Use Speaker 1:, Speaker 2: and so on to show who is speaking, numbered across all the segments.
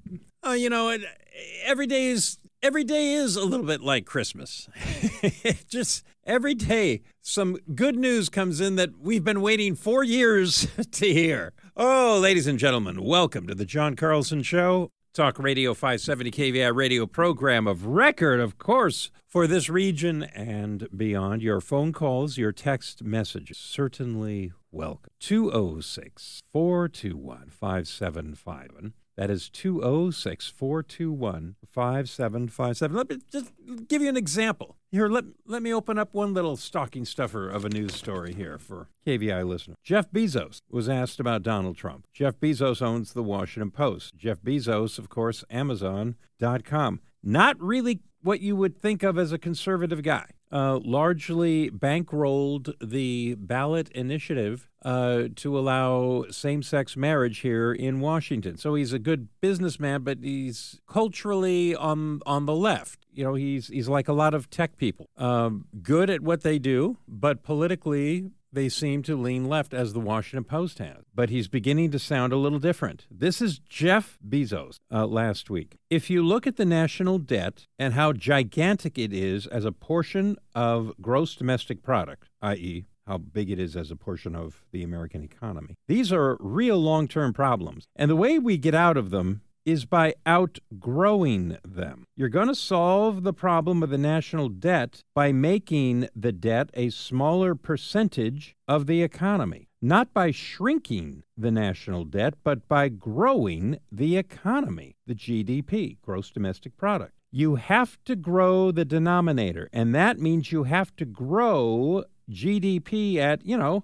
Speaker 1: Every day is a little bit like Christmas. Just every day, some good news comes in that we've been waiting 4 years to hear. Oh, ladies and gentlemen, welcome to the John Carlson Show. Talk Radio 570 KVI radio program of record, of course, for this region and beyond. Your phone calls, your text messages, certainly welcome. 206-421-5751. That is 206-421-5757. Let me just give you an example. Here, let me open up one little stocking stuffer of a news story here for KVI listeners. Jeff Bezos was asked about Donald Trump. Jeff Bezos owns the Washington Post. Jeff Bezos, of course, Amazon.com. Not really what you would think of as a conservative guy. Largely bankrolled the ballot initiative to allow same-sex marriage here in Washington. So he's a good businessman, but he's culturally on the left. You know, he's like a lot of tech people. Good at what they do, but politically they seem to lean left, as the Washington Post has. But he's beginning to sound a little different. This is Jeff Bezos last week. If you look at the national debt and how gigantic it is as a portion of gross domestic product, i.e., how big it is as a portion of the American economy, these are real long-term problems. And the way we get out of them is by outgrowing them. You're going to solve the problem of the national debt by making the debt a smaller percentage of the economy, not by shrinking the national debt, but by growing the economy, the GDP, gross domestic product. You have to grow the denominator, and that means you have to grow GDP at,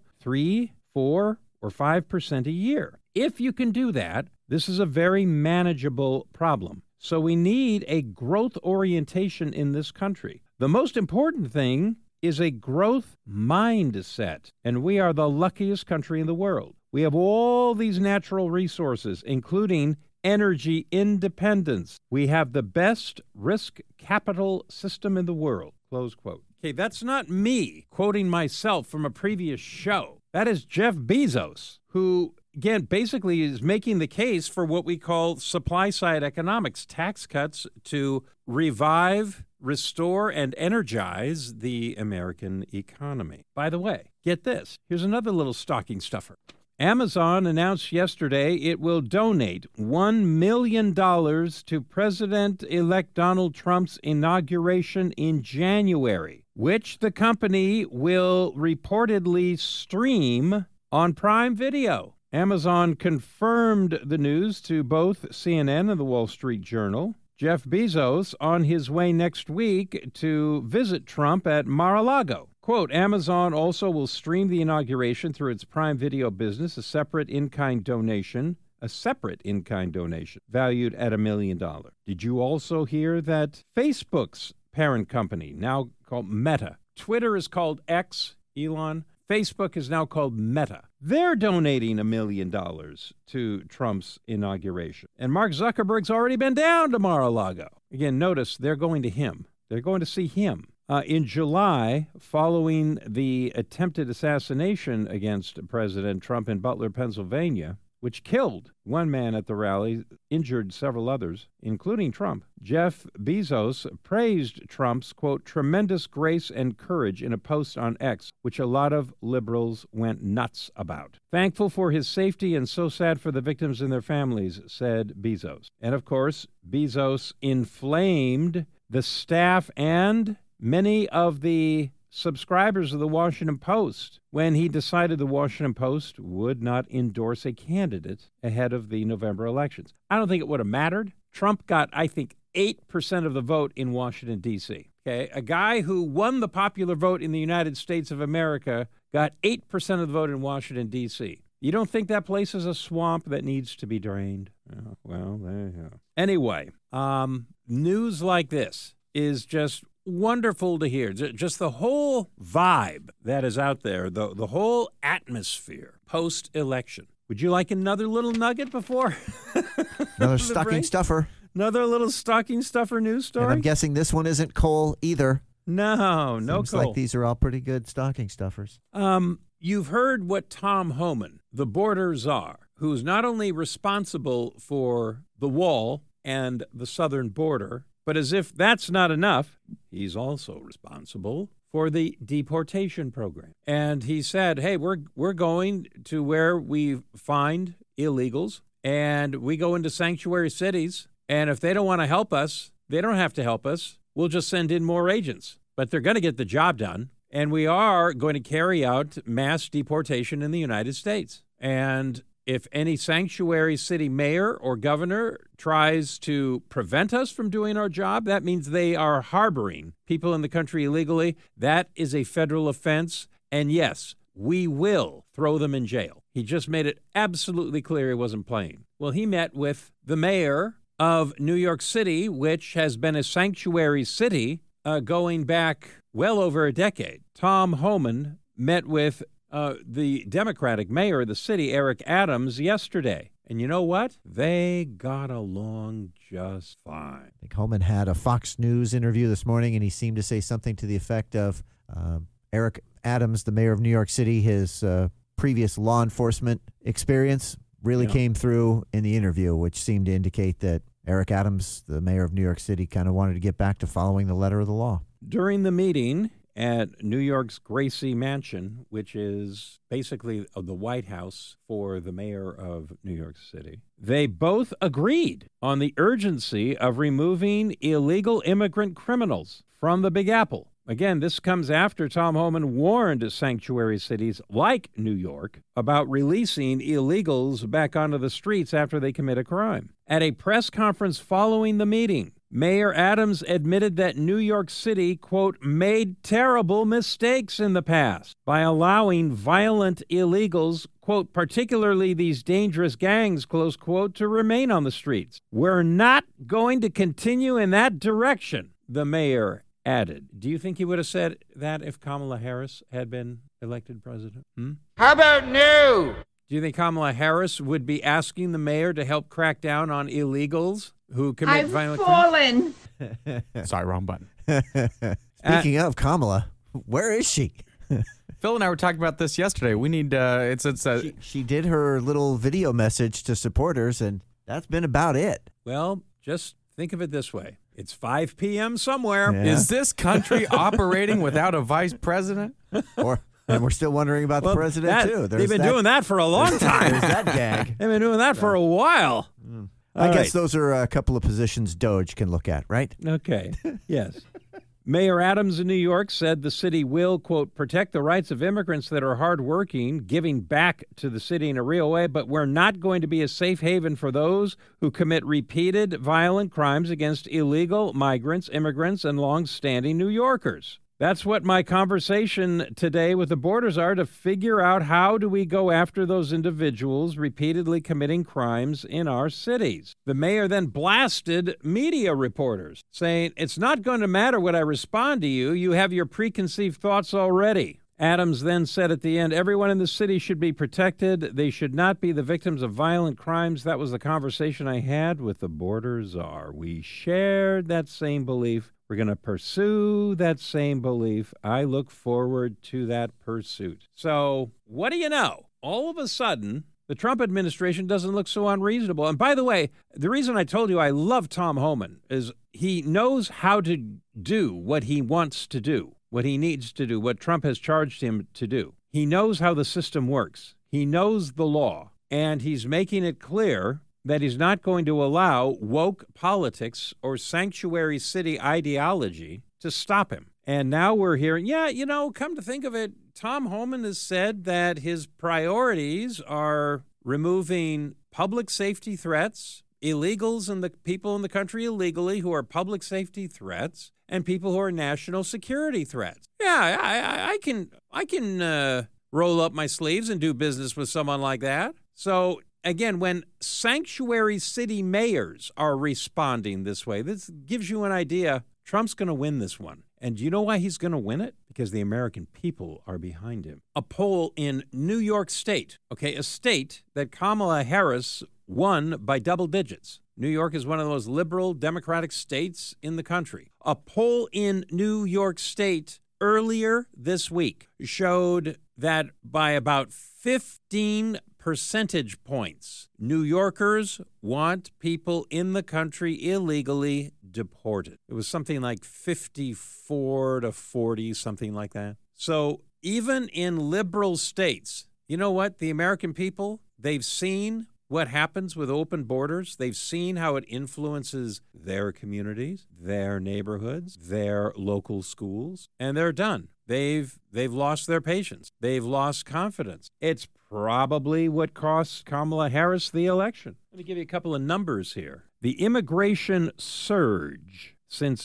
Speaker 1: 3, 4, or 5% a year. If you can do that, this is a very manageable problem. So we need a growth orientation in this country. The most important thing is a growth mindset, and we are the luckiest country in the world. We have all these natural resources, including energy independence. We have the best risk capital system in the world, close quote. Okay, that's not me quoting myself from a previous show. That is Jeff Bezos, who, again, basically is making the case for what we call supply-side economics, tax cuts to revive, restore, and energize the American economy. By the way, get this. Here's another little stocking stuffer. Amazon announced yesterday it will donate $1 million to President-elect Donald Trump's inauguration in January, which the company will reportedly stream on Prime Video. Amazon confirmed the news to both CNN and the Wall Street Journal. Jeff Bezos on his way next week to visit Trump at Mar-a-Lago. Quote, Amazon also will stream the inauguration through its Prime Video business, a separate in-kind donation valued at $1 million. Did you also hear that Facebook's parent company, now called Meta, Twitter is called X, Elon, Facebook is now called Meta. They're donating $1 million to Trump's inauguration. And Mark Zuckerberg's already been down to Mar-a-Lago. Again, notice they're going to him. They're going to see him. In July, following the attempted assassination against President Trump in Butler, Pennsylvania, which killed one man at the rally, injured several others, including Trump, Jeff Bezos praised Trump's, quote, tremendous grace and courage in a post on X, which a lot of liberals went nuts about. Thankful for his safety and so sad for the victims and their families, said Bezos. And of course, Bezos inflamed the staff and many of the subscribers of the Washington Post when he decided the Washington Post would not endorse a candidate ahead of the November elections. I don't think it would have mattered. Trump got, I think, 8% of the vote in Washington, D.C. Okay, a guy who won the popular vote in the United States of America got 8% of the vote in Washington, D.C. You don't think that place is a swamp that needs to be drained? Oh, well, there you go. Anyway, news like this is just wonderful to hear. Just the whole vibe that is out there, the whole atmosphere post-election. Would you like another little nugget before?
Speaker 2: Another stocking stuffer.
Speaker 1: Another little stocking stuffer news story?
Speaker 2: And I'm guessing this one isn't coal either.
Speaker 1: No
Speaker 2: Seems
Speaker 1: coal.
Speaker 2: like these are all pretty good stocking stuffers.
Speaker 1: You've heard what Tom Homan, the border czar, who's not only responsible for the wall and the southern border. But as if that's not enough, he's also responsible for the deportation program. And he said, hey, we're going to where we find illegals, and we go into sanctuary cities, and if they don't want to help us, they don't have to help us. We'll just send in more agents. But they're going to get the job done, and we are going to carry out mass deportation in the United States. And if any sanctuary city mayor or governor tries to prevent us from doing our job, that means they are harboring people in the country illegally. That is a federal offense. And yes, we will throw them in jail. He just made it absolutely clear he wasn't playing. Well, he met with the mayor of New York City, which has been a sanctuary city going back well over a decade. Tom Homan met with the Democratic mayor of the city, Eric Adams, yesterday. And you know what? They got along just fine.
Speaker 2: I think Homan had a Fox News interview this morning, and he seemed to say something to the effect of Eric Adams, the mayor of New York City, his previous law enforcement experience really came through in the interview, which seemed to indicate that Eric Adams, the mayor of New York City, kind of wanted to get back to following the letter of the law.
Speaker 1: During the meeting at New York's Gracie Mansion, which is basically the White House for the mayor of New York City, they both agreed on the urgency of removing illegal immigrant criminals from the Big Apple. Again, this comes after Tom Homan warned sanctuary cities like New York about releasing illegals back onto the streets after they commit a crime. At a press conference following the meeting, Mayor Adams admitted that New York City, quote, made terrible mistakes in the past by allowing violent illegals, quote, particularly these dangerous gangs, close quote, to remain on the streets. We're not going to continue in that direction, the mayor added. Do you think he would have said that if Kamala Harris had been elected president?
Speaker 3: How about no?
Speaker 1: Do you think Kamala Harris would be asking the mayor to help crack down on illegals who commit violent crimes?
Speaker 3: Fallen.
Speaker 4: Sorry, wrong button.
Speaker 2: Speaking of Kamala, where is she?
Speaker 4: Phil and I were talking about this yesterday. We need
Speaker 2: She did her little video message to supporters, and that's been about it.
Speaker 1: Well, just think of it this way. It's 5 p.m. somewhere.
Speaker 2: Yeah.
Speaker 4: Is this country operating without a vice president?
Speaker 2: And we're still wondering about the president, too.
Speaker 1: They've been doing that for a long time.
Speaker 2: There's that gag.
Speaker 1: They've been doing that for a while.
Speaker 2: I guess those are a couple of positions Doge can look at, right?
Speaker 1: Okay. Yes. Mayor Adams in New York said the city will, quote, protect the rights of immigrants that are hardworking, giving back to the city in a real way, but we're not going to be a safe haven for those who commit repeated violent crimes against illegal migrants, immigrants, and long-standing New Yorkers. That's what my conversation today with the borders are, to figure out how do we go after those individuals repeatedly committing crimes in our cities. The mayor then blasted media reporters, saying, it's not going to matter what I respond to you. You have your preconceived thoughts already. Adams then said at the end, everyone in the city should be protected. They should not be the victims of violent crimes. That was the conversation I had with the border czar. We shared that same belief. We're going to pursue that same belief. I look forward to that pursuit. So what do you know? All of a sudden, the Trump administration doesn't look so unreasonable. And by the way, the reason I told you I love Tom Homan is he knows how to do what he wants to do, what he needs to do, what Trump has charged him to do. He knows how the system works. He knows the law. And he's making it clear that he's not going to allow woke politics or sanctuary city ideology to stop him. And now we're hearing, come to think of it, Tom Homan has said that his priorities are removing public safety threats, illegals and the people in the country illegally who are public safety threats, and people who are national security threats. Yeah, I can roll up my sleeves and do business with someone like that. So again, when sanctuary city mayors are responding this way, this gives you an idea. Trump's going to win this one. And do you know why he's going to win it? Because the American people are behind him. A poll in New York State, a state that Kamala Harris won by double digits. New York is one of those liberal democratic states in the country. A poll in New York State earlier this week showed that by about 15 percentage points, New Yorkers want people in the country illegally deported. It was something like 54 to 40, something like that. So even in liberal states, you know what? The American people, they've seen what happens with open borders. They've seen how it influences their communities, their neighborhoods, their local schools, and they're done. They've lost their patience. They've lost confidence. It's probably what cost Kamala Harris the election. Let me give you a couple of numbers here. The immigration surge since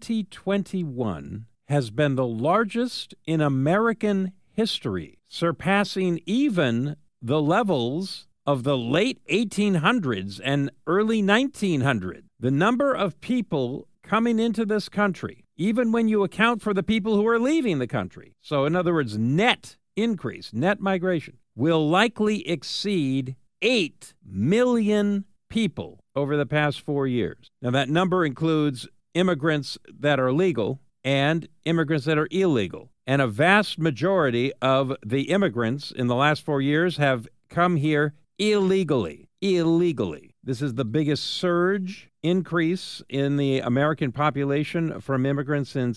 Speaker 1: 2021 has been the largest in American history, surpassing even the levels of the late 1800s and early 1900s. The number of people coming into this country, even when you account for the people who are leaving the country, so in other words, net increase, net migration, will likely exceed 8 million people over the past 4 years. Now, that number includes immigrants that are legal and immigrants that are illegal. And a vast majority of the immigrants in the last 4 years have come here illegally. This is the biggest surge increase in the American population from immigrants since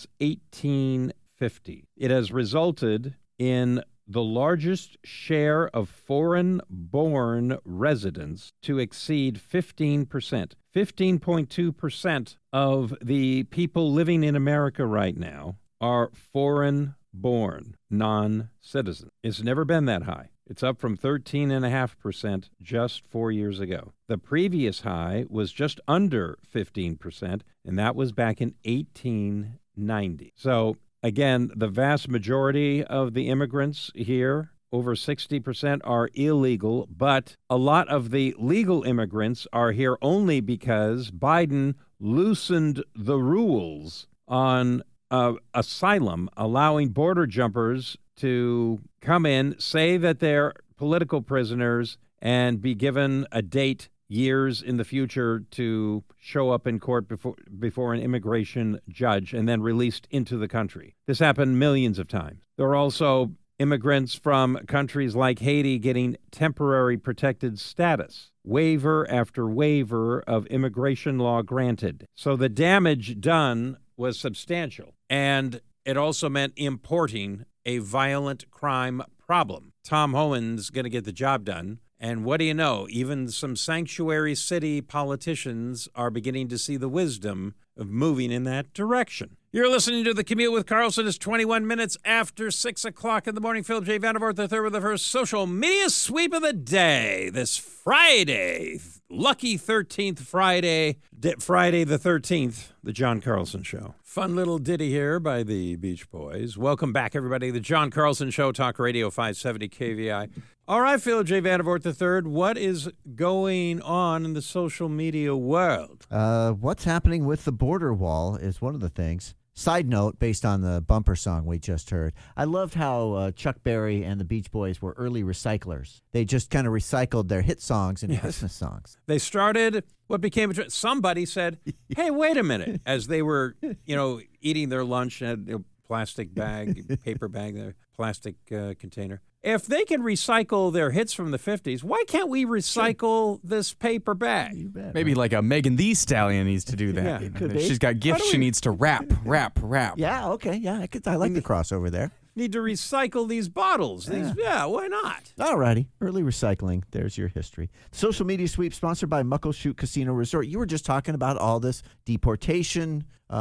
Speaker 1: 1850. It has resulted in the largest share of foreign-born residents to exceed 15%. 15.2% of the people living in America right now are foreign-born, non-citizens. It's never been that high. It's up from 13.5% just 4 years ago. The previous high was just under 15%, and that was back in 1890. So, again, the vast majority of the immigrants here, over 60%, are illegal, but a lot of the legal immigrants are here only because Biden loosened the rules on asylum, allowing border jumpers to come in, say that they're political prisoners, and be given a date years in the future to show up in court before an immigration judge and then released into the country. This happened millions of times. There are also immigrants from countries like Haiti getting temporary protected status, waiver after waiver of immigration law granted. So the damage done was substantial, and it also meant importing a violent crime problem. Tom Homan's going to get the job done. And what do you know? Even some sanctuary city politicians are beginning to see the wisdom of moving in that direction. You're listening to The Commute with Carlson. It's 21 minutes after 6 o'clock in the morning. Philip J. Vandervoort III with the first social media sweep of the day. This Friday, lucky 13th Friday, Friday the 13th, the John Carlson Show. Fun little ditty here by the Beach Boys. Welcome back, everybody. The John Carlson Show, Talk Radio 570 KVI. All right, Philip J. Vandervoort III, what is going on in the social media world?
Speaker 2: What's happening with the border wall is one of the things. Side note, based on the bumper song we just heard, I loved how Chuck Berry and the Beach Boys were early recyclers. They just kind of recycled their hit songs into Christmas songs.
Speaker 1: They started what became a trend. Somebody said, hey, wait a minute, as they were, eating their lunch in a plastic bag, paper bag, plastic container. If they can recycle their hits from the 50s, why can't we recycle this paper bag?
Speaker 2: You bet.
Speaker 4: Maybe like a Megan Thee Stallion needs to do that.
Speaker 1: Yeah,
Speaker 2: could be.
Speaker 4: She's got gifts she needs to wrap.
Speaker 2: Yeah, okay, yeah, I like the crossover there.
Speaker 1: Need to recycle these bottles. Why not?
Speaker 2: All righty. Early recycling. There's your history. Social media sweep sponsored by Muckleshoot Casino Resort. You were just talking about all this deportation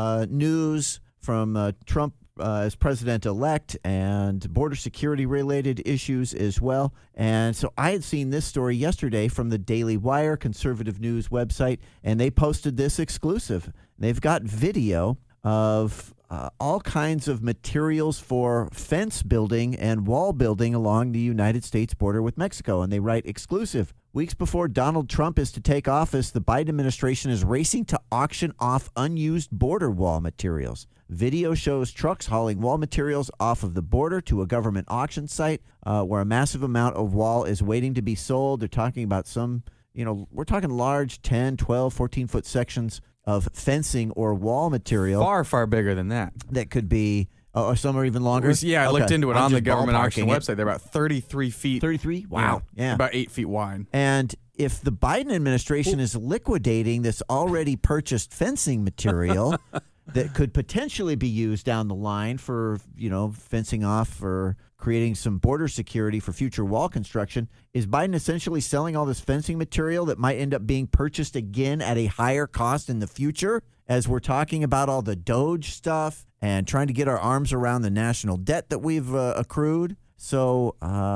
Speaker 2: news from Trump as president-elect and border security-related issues as well. And so I had seen this story yesterday from the Daily Wire, conservative news website, and they posted this exclusive. They've got video of all kinds of materials for fence building and wall building along the United States border with Mexico. And they write, exclusive. Weeks before Donald Trump is to take office, the Biden administration is racing to auction off unused border wall materials. Video shows trucks hauling wall materials off of the border to a government auction site where a massive amount of wall is waiting to be sold. They're talking about we're talking large 10, 12, 14-foot sections of fencing or wall material.
Speaker 4: Far, far bigger than that.
Speaker 2: That could be Oh, some are even longer?
Speaker 4: I looked into it
Speaker 2: I'm
Speaker 4: on the
Speaker 2: just
Speaker 4: government auction
Speaker 2: ballparking it.
Speaker 4: website. They're about 33 feet.
Speaker 2: 33? Wow. Yeah.
Speaker 4: About 8 feet wide.
Speaker 2: And if the Biden administration is liquidating this already purchased fencing material that could potentially be used down the line for, fencing off or creating some border security for future wall construction, is Biden essentially selling all this fencing material that might end up being purchased again at a higher cost in the future as we're talking about all the Doge stuff and trying to get our arms around the national debt that we've accrued? So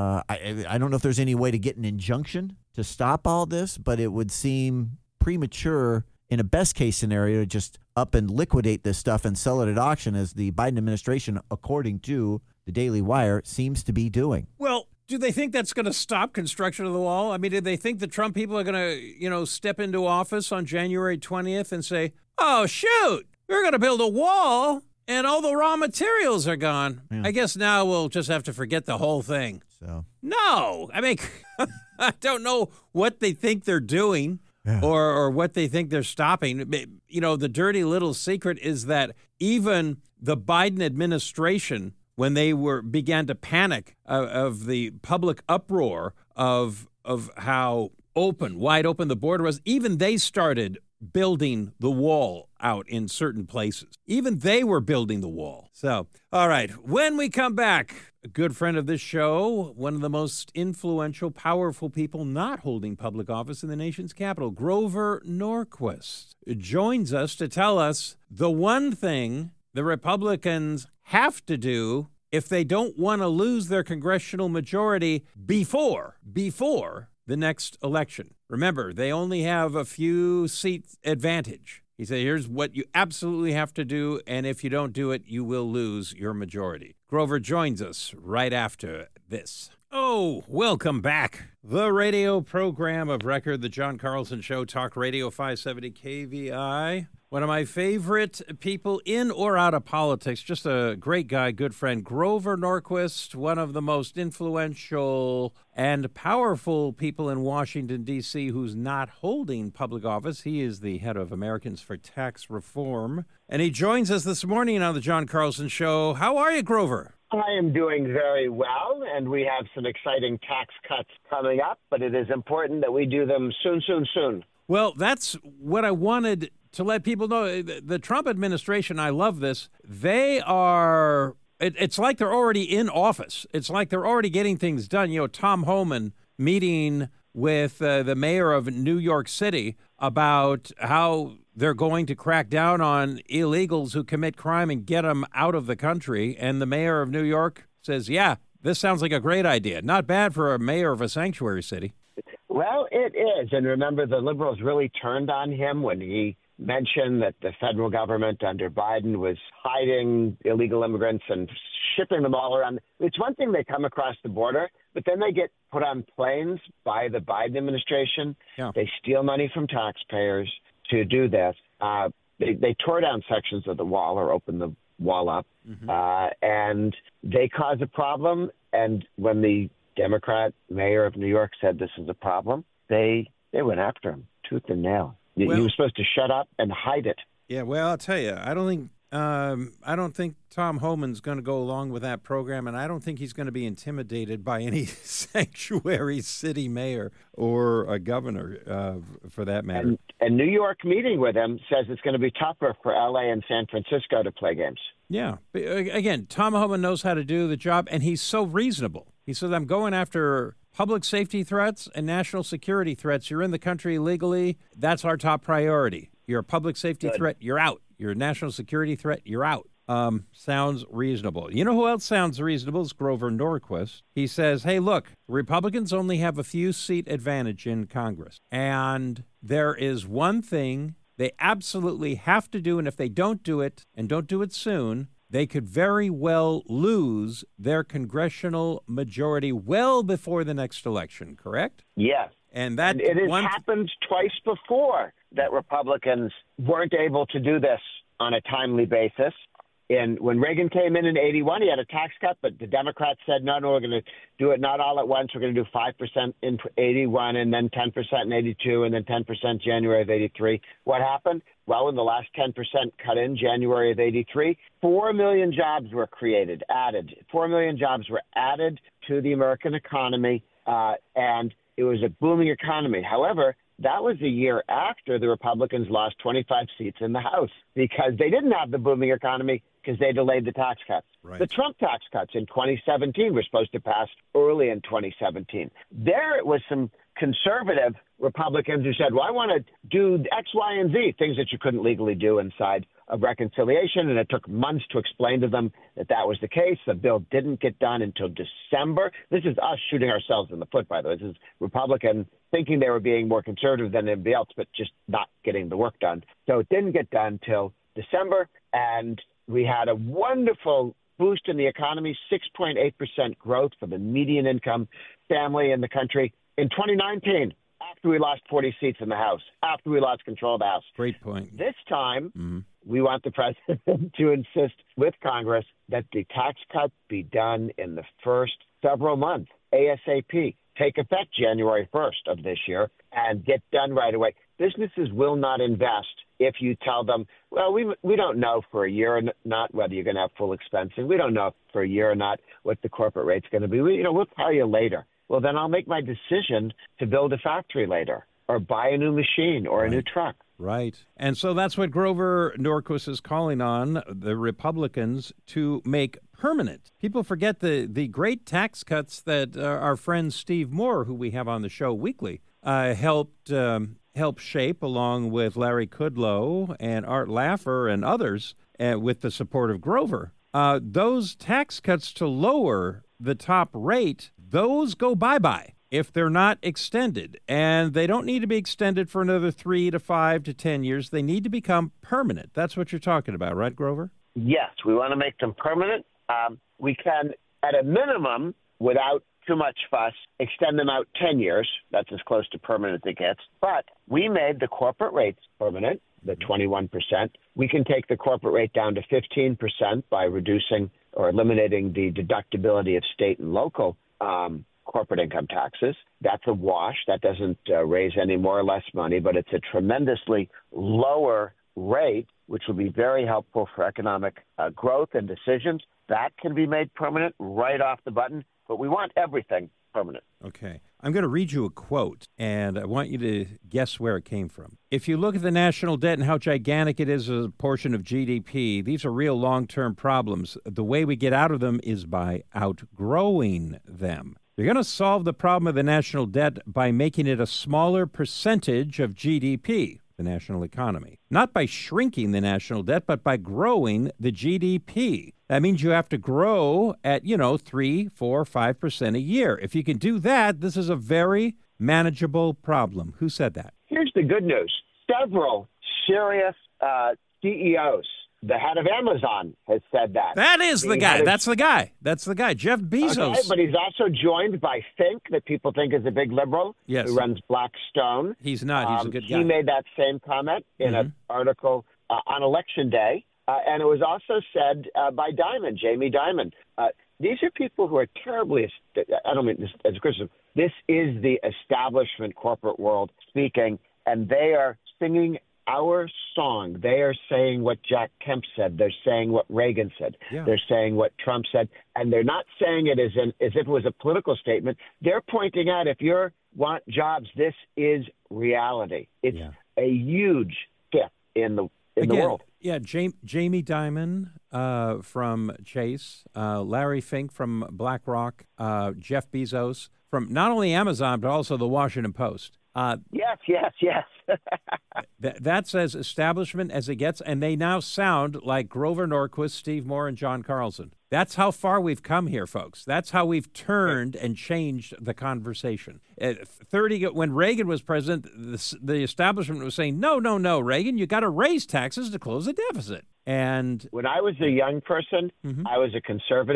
Speaker 2: I don't know if there's any way to get an injunction to stop all this, but it would seem premature in a best case scenario to just up and liquidate this stuff and sell it at auction, as the Biden administration, according to the Daily Wire, seems to be doing.
Speaker 1: Well, do they think that's going to stop construction of the wall? I mean, do they think the Trump people are going to, step into office on January 20th and say, oh, shoot, we're going to build a wall and all the raw materials are gone? Yeah. I guess now we'll just have to forget the whole thing.
Speaker 2: So
Speaker 1: no, I mean, I don't know what they think they're doing. Yeah. Or what they think they're stopping. The dirty little secret is that even the Biden administration, when they began to panic of the public uproar of how wide open the border was, even they started building the wall out in certain places. Even they were building the wall. So, all right, when we come back, a good friend of this show, one of the most influential, powerful people not holding public office in the nation's capital, Grover Norquist, joins us to tell us the one thing the Republicans have to do if they don't want to lose their congressional majority before the next election. Remember, they only have a few seat advantage. He said, here's what you absolutely have to do, and if you don't do it, you will lose your majority. Grover joins us right after this. Oh, welcome back. The radio program of record, The John Carlson Show, Talk Radio 570 KVI. One of my favorite people in or out of politics, just a great guy, good friend, Grover Norquist, one of the most influential and powerful people in Washington, D.C., who's not holding public office. He is the head of Americans for Tax Reform, and he joins us this morning on the John Carlson Show. How are you, Grover?
Speaker 5: I am doing very well, and we have some exciting tax cuts coming up, but it is important that we do them soon.
Speaker 1: Well, that's what I wanted to let people know. The Trump administration, I love this. They are, it's like they're already in office. It's like they're already getting things done. Tom Homan meeting with the mayor of New York City about how they're going to crack down on illegals who commit crime and get them out of the country. And the mayor of New York says, yeah, this sounds like a great idea. Not bad for a mayor of a sanctuary city.
Speaker 5: Well, it is. And remember, the liberals really turned on him when he mentioned that the federal government under Biden was hiding illegal immigrants and shipping them all around. It's one thing they come across the border, but then they get put on planes by the Biden administration. Yeah. They steal money from taxpayers to do this. They tore down sections of the wall or opened the wall up, and they cause a problem. And when the Democrat mayor of New York said this is a problem, they went after him tooth and nail. He was supposed to shut up and hide it.
Speaker 1: Yeah, well, I'll tell you, I don't think Tom Homan's going to go along with that program, and I don't think he's going to be intimidated by any sanctuary city mayor or a governor, for that matter.
Speaker 5: And New York meeting with him says it's going to be tougher for L.A. and San Francisco to play games.
Speaker 1: Yeah. Again, Tom Homan knows how to do the job, and he's so reasonable. He says, I'm going after public safety threats and national security threats. You're in the country illegally. That's our top priority. You're a public safety threat. You're out. You're a national security threat. You're out. Sounds reasonable. You know who else sounds reasonable is Grover Norquist. He says, hey, look, Republicans only have a few seat advantage in Congress. And there is one thing they absolutely have to do. And if they don't do it and don't do it soon, they could very well lose their congressional majority well before the next election, correct?
Speaker 5: Yes.
Speaker 1: And
Speaker 5: it has happened twice before that Republicans weren't able to do this on a timely basis. when Reagan came in 81, he had a tax cut, but the Democrats said, no, we're going to do it not all at once. We're going to do 5% in 81 and then 10% in 82 and then 10% January of 83. What happened? Well, in the last 10% cut in January of 83, 4 million jobs were added. 4 million jobs were added to the American economy, and it was a booming economy. However, that was a year after the Republicans lost 25 seats in the House because they didn't have the booming economy because they delayed the tax cuts.
Speaker 1: Right.
Speaker 5: The Trump tax cuts in 2017 were supposed to pass early in 2017. There it was some conservative Republicans who said, well, I want to do X, Y, and Z, things that you couldn't legally do inside of reconciliation. And it took months to explain to them that that was the case. The bill didn't get done until December. This is us shooting ourselves in the foot, by the way. This is Republican thinking they were being more conservative than anybody else, but just not getting the work done. So it didn't get done till December. And we had a wonderful boost in the economy, 6.8% growth for the median income family in the country. In 2019, after we lost 40 seats in the House, after we lost control of the House.
Speaker 1: Great point.
Speaker 5: This time, we want the president to insist with Congress that the tax cut be done in the first several months, ASAP. Take effect January 1st of this year and get done right away. Businesses will not invest if you tell them, well, we don't know for a year or not whether you're going to have full expensing. We don't know for a year or not what the corporate rate's going to be. We'll tell you later. Well, then I'll make my decision to build a factory later or buy a new machine or a new truck.
Speaker 1: Right. And so that's what Grover Norquist is calling on the Republicans to make permanent. People forget the great tax cuts that our friend Steve Moore, who we have on the show weekly, helped shape along with Larry Kudlow and Art Laffer and others with the support of Grover. Those tax cuts to lower the top rate, those go bye-bye if they're not extended. And they don't need to be extended for another 3 to 5 to 10 years. They need to become permanent. That's what you're talking about, right, Grover?
Speaker 5: Yes, we want to make them permanent. We can, at a minimum, without too much fuss, extend them out 10 years. That's as close to permanent as it gets. But we made the corporate rates permanent, the 21%. We can take the corporate rate down to 15% by reducing or eliminating the deductibility of state and local corporate income taxes. That's a wash. That doesn't raise any more or less money, but it's a tremendously lower rate, which will be very helpful for economic growth and decisions. That can be made permanent right off the button, but we want everything permanent.
Speaker 1: Okay. I'm going to read you a quote, and I want you to guess where it came from. If you look at the national debt and how gigantic it is as a portion of GDP, these are real long-term problems. The way we get out of them is by outgrowing them. You're going to solve the problem of the national debt by making it a smaller percentage of GDP, the national economy. Not by shrinking the national debt, but by growing the GDP. That means you have to grow at, 3, 4, 5% a year. If you can do that, this is a very manageable problem. Who said that?
Speaker 5: Here's the good news. Several serious CEOs, the head of Amazon has said that.
Speaker 1: That is the guy. That's the guy. That's the guy. Jeff Bezos.
Speaker 5: Okay, but he's also joined by Fink, that people think is a big liberal,
Speaker 1: yes,
Speaker 5: who runs Blackstone.
Speaker 1: He's not. He's a good guy.
Speaker 5: He made that same comment in an article on Election Day. And it was also said by Jamie Dimon. These are people who are terribly, I don't mean this as a criticism, this is the establishment corporate world speaking, and they are singing our song. They are saying what Jack Kemp said. They're saying what Reagan said. Yeah. They're saying what Trump said. And they're not saying it as if it was a political statement. They're pointing out, if you want jobs, this is reality. It's a huge shift in the world.
Speaker 1: Yeah, Jamie Dimon from Chase, Larry Fink from BlackRock, Jeff Bezos from not only Amazon, but also the Washington Post.
Speaker 5: Yes.
Speaker 1: That's as establishment as it gets, and they now sound like Grover Norquist, Steve Moore, and John Carlson. That's how far we've come here, folks. That's how we've turned and changed the conversation. When Reagan was president, the establishment was saying, no, Reagan, you got to raise taxes to close the deficit. And
Speaker 5: when I was a young person, I was a conservative,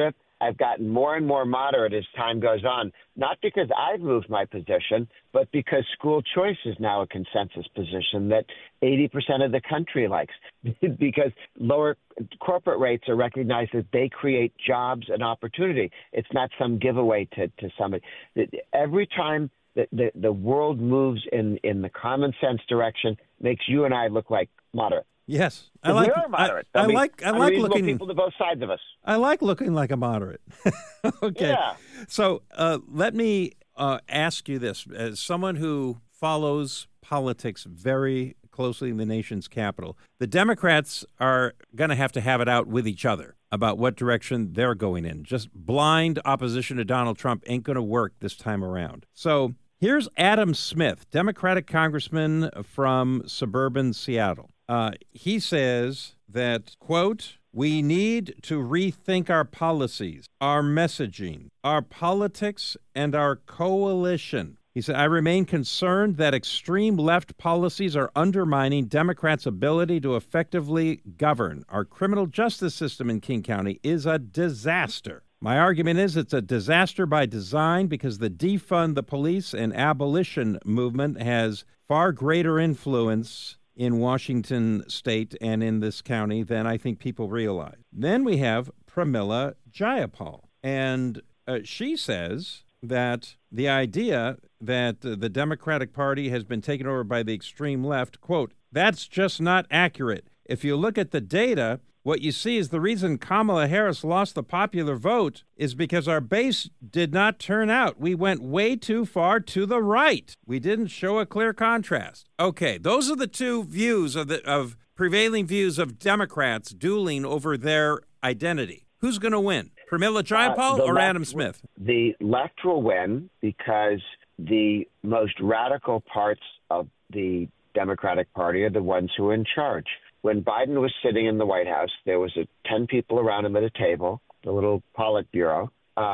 Speaker 5: I've gotten more and more moderate as time goes on, not because I've moved my position, but because school choice is now a consensus position that 80% of the country likes, because lower corporate rates are recognized that they create jobs and opportunity. It's not some giveaway to somebody. Every time the world moves in the common sense direction, makes you and I look like moderate.
Speaker 1: Yes,
Speaker 5: We are moderate.
Speaker 1: I like looking.
Speaker 5: People to both sides of us.
Speaker 1: I like looking like a moderate. Okay.
Speaker 5: Yeah.
Speaker 1: So let me ask you this: as someone who follows politics very closely in the nation's capital, the Democrats are going to have it out with each other about what direction they're going in. Just blind opposition to Donald Trump ain't going to work this time around. So here's Adam Smith, Democratic congressman from suburban Seattle. He says that, quote, "We need to rethink our policies, our messaging, our politics, and our coalition." He said, "I remain concerned that extreme left policies are undermining Democrats' ability to effectively govern. Our criminal justice system in King County is a disaster. My argument is it's a disaster by design because the defund the police and abolition movement has far greater influence in Washington state and in this county than I think people realize." Then we have Pramila Jayapal, and she says that the idea that the Democratic Party has been taken over by the extreme left, quote, "that's just not accurate. If you look at the data, what you see is the reason Kamala Harris lost the popular vote is because our base did not turn out. We went way too far to the right. We didn't show a clear contrast." Okay, those are the two views of prevailing views of Democrats dueling over their identity. Who's going to win? Pramila Jayapal or Adam Smith?
Speaker 5: The left will win because the most radical parts of the Democratic Party are the ones who are in charge. When Biden was sitting in the White House, there was 10 people around him at a table, the little Politburo,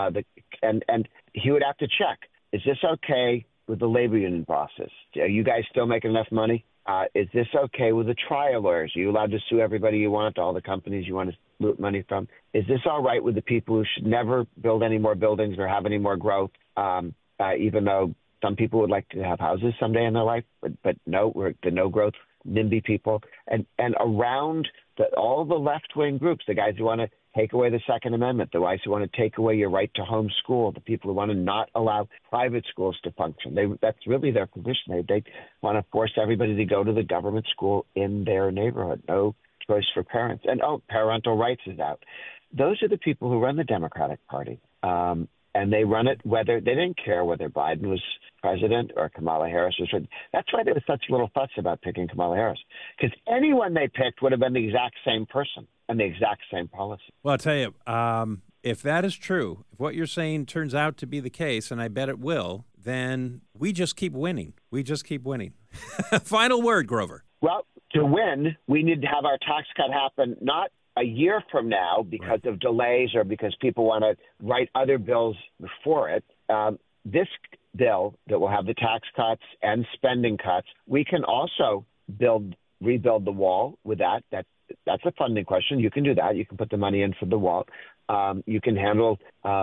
Speaker 5: and he would have to check, is this okay with the labor union bosses? Are you guys still making enough money? Is this okay with the trial lawyers? Are you allowed to sue everybody you want, all the companies you want to loot money from? Is this all right with the people who should never build any more buildings or have any more growth, even though some people would like to have houses someday in their life? But no, we're the no-growth NIMBY people, and around all the left-wing groups, the guys who want to take away the Second Amendment, the guys who want to take away your right to homeschool, the people who want to not allow private schools to function. That's really their position. They want to force everybody to go to the government school in their neighborhood. No choice for parents. And, parental rights is out. Those are the people who run the Democratic Party. And they run it they didn't care whether Biden was president or Kamala Harris was president. That's why there was such little fuss about picking Kamala Harris, because anyone they picked would have been the exact same person and the exact same policy.
Speaker 1: Well, I'll tell you, if that is true, if what you're saying turns out to be the case, and I bet it will, then we just keep winning. We just keep winning. Final word, Grover.
Speaker 5: Well, to win, we need to have our tax cut happen not a year from now because of delays or because people want to write other bills before it. This bill that will have the tax cuts and spending cuts, we can also rebuild the wall with that. That's a funding question. You can do that. You can put the money in for the wall. You can handle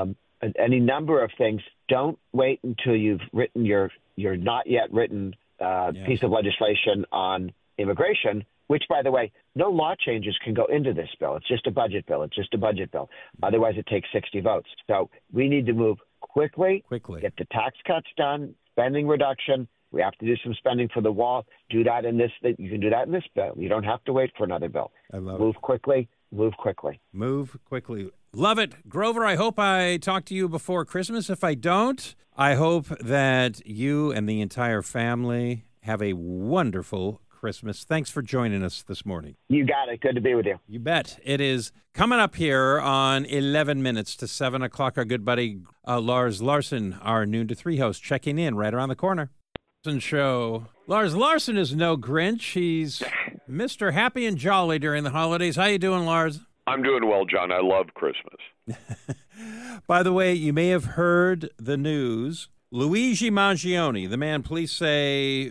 Speaker 5: any number of things. Don't wait until you've written your not yet written piece of legislation on immigration, which, by the way, no law changes can go into this bill. It's just a budget bill. Otherwise, it takes 60 votes. So we need to move quickly, get the tax cuts done, spending reduction. We have to do some spending for the wall. Do that in this. You can do that in this bill. You don't have to wait for another bill.
Speaker 1: I love
Speaker 5: Move
Speaker 1: it.
Speaker 5: quickly. Move quickly.
Speaker 1: Move quickly. Love it. Grover, I hope I talk to you before Christmas. If I don't, I hope that you and the entire family have a wonderful Christmas. Thanks for joining us this morning.
Speaker 5: You got it. Good to be with you.
Speaker 1: You bet. It is coming up here on 11 minutes to 7 o'clock. Our good buddy Lars Larson, our noon to 3 host, checking in right around the corner. Show. Lars Larson is no Grinch. He's Mr. Happy and Jolly during the holidays. How you doing, Lars?
Speaker 6: I'm doing well, John. I love Christmas.
Speaker 1: By the way, you may have heard the news. Luigi Mangione, the man police say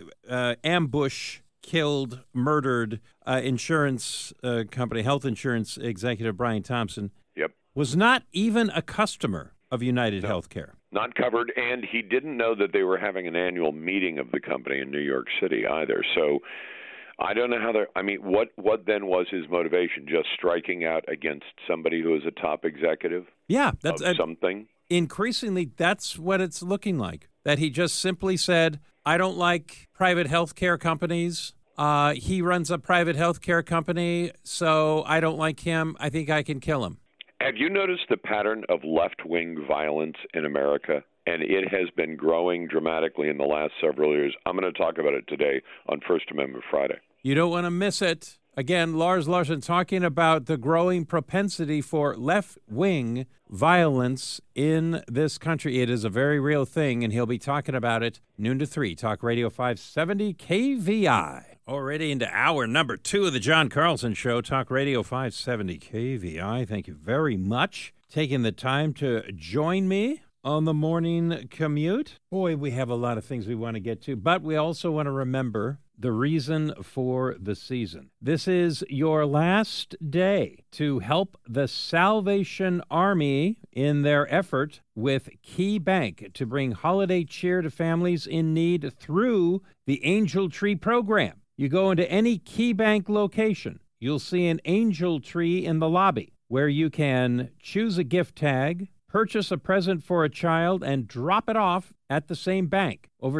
Speaker 1: killed, murdered insurance company, health insurance executive Brian Thompson.
Speaker 6: Yep.
Speaker 1: was not even a customer of United Healthcare.
Speaker 6: Not covered, and he didn't know that they were having an annual meeting of the company in New York City either. So I don't know how they're. I mean, what then was his motivation? Just striking out against somebody who is a top executive?
Speaker 1: Yeah, that's
Speaker 6: something.
Speaker 1: Increasingly, that's what it's looking like. That he just simply said, "I don't like private healthcare companies." He runs a private healthcare company, so I don't like him. I think I can kill him.
Speaker 6: Have you noticed the pattern of left-wing violence in America? And it has been growing dramatically in the last several years. I'm going to talk about it today on First Amendment Friday.
Speaker 1: You don't want to miss it. Again, Lars Larson talking about the growing propensity for left-wing violence in this country. It is a very real thing, and he'll be talking about it noon to 3. Talk Radio 570 KVI. Already into hour number 2 of the John Carlson Show. Talk Radio 570 KVI. Thank you very much. Taking the time to join me on the morning commute. Boy, we have a lot of things we want to get to, but we also want to remember the reason for the season. This is your last day to help the Salvation Army in their effort with Key Bank to bring holiday cheer to families in need through the Angel Tree program. You go into any Key Bank location, you'll see an angel tree in the lobby where you can choose a gift tag, purchase a present for a child, and drop it off at the same bank. Over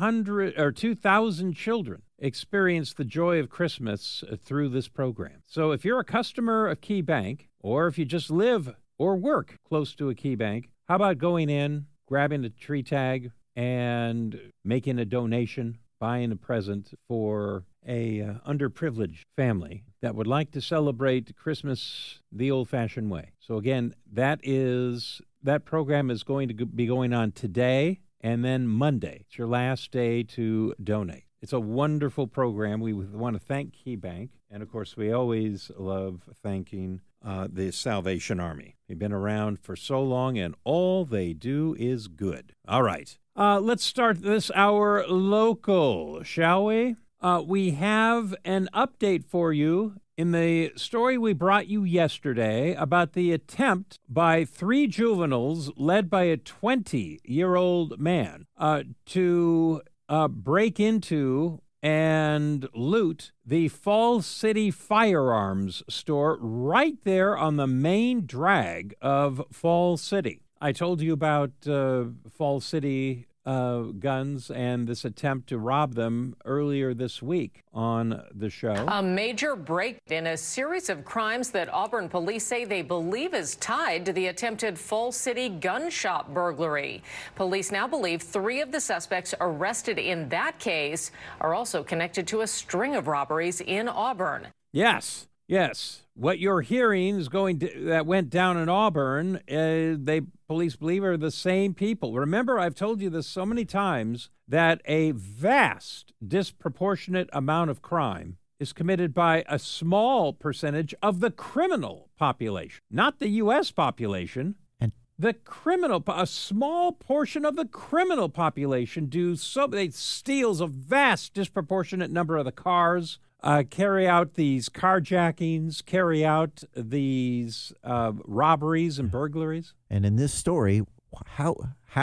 Speaker 1: 2,000 children experience the joy of Christmas through this program. So if you're a customer of Key Bank, or if you just live or work close to a Key Bank, how about going in, grabbing a tree tag, and making a donation, buying a present for a underprivileged family that would like to celebrate Christmas the old-fashioned way. So again, that program is going to be going on today and then Monday. It's your last day to donate. It's a wonderful program. We want to thank Key Bank, and of course, we always love thanking the Salvation Army. They've been around for so long, and all they do is good. All right. Let's start this hour local, shall we? We have an update for you in the story we brought you yesterday about the attempt by 3 juveniles led by a 20-year-old man to break into and loot the Falls City Firearms store right there on the main drag of Falls City. I told you about Falls City guns and this attempt to rob them earlier this week on the show.
Speaker 7: A major break in a series of crimes that Auburn police say they believe is tied to the attempted Falls City gun shop burglary. Police now believe 3 of the suspects arrested in that case are also connected to a string of robberies in Auburn.
Speaker 1: Yes. What you're hearing is that went down in Auburn. Police believe are the same people. Remember, I've told you this so many times that a vast, disproportionate amount of crime is committed by a small percentage of the criminal population, not the U.S. population. A small portion of the criminal population they steals a vast, disproportionate number of the cars. Carry out these carjackings, carry out these robberies and burglaries.
Speaker 2: And in this story, how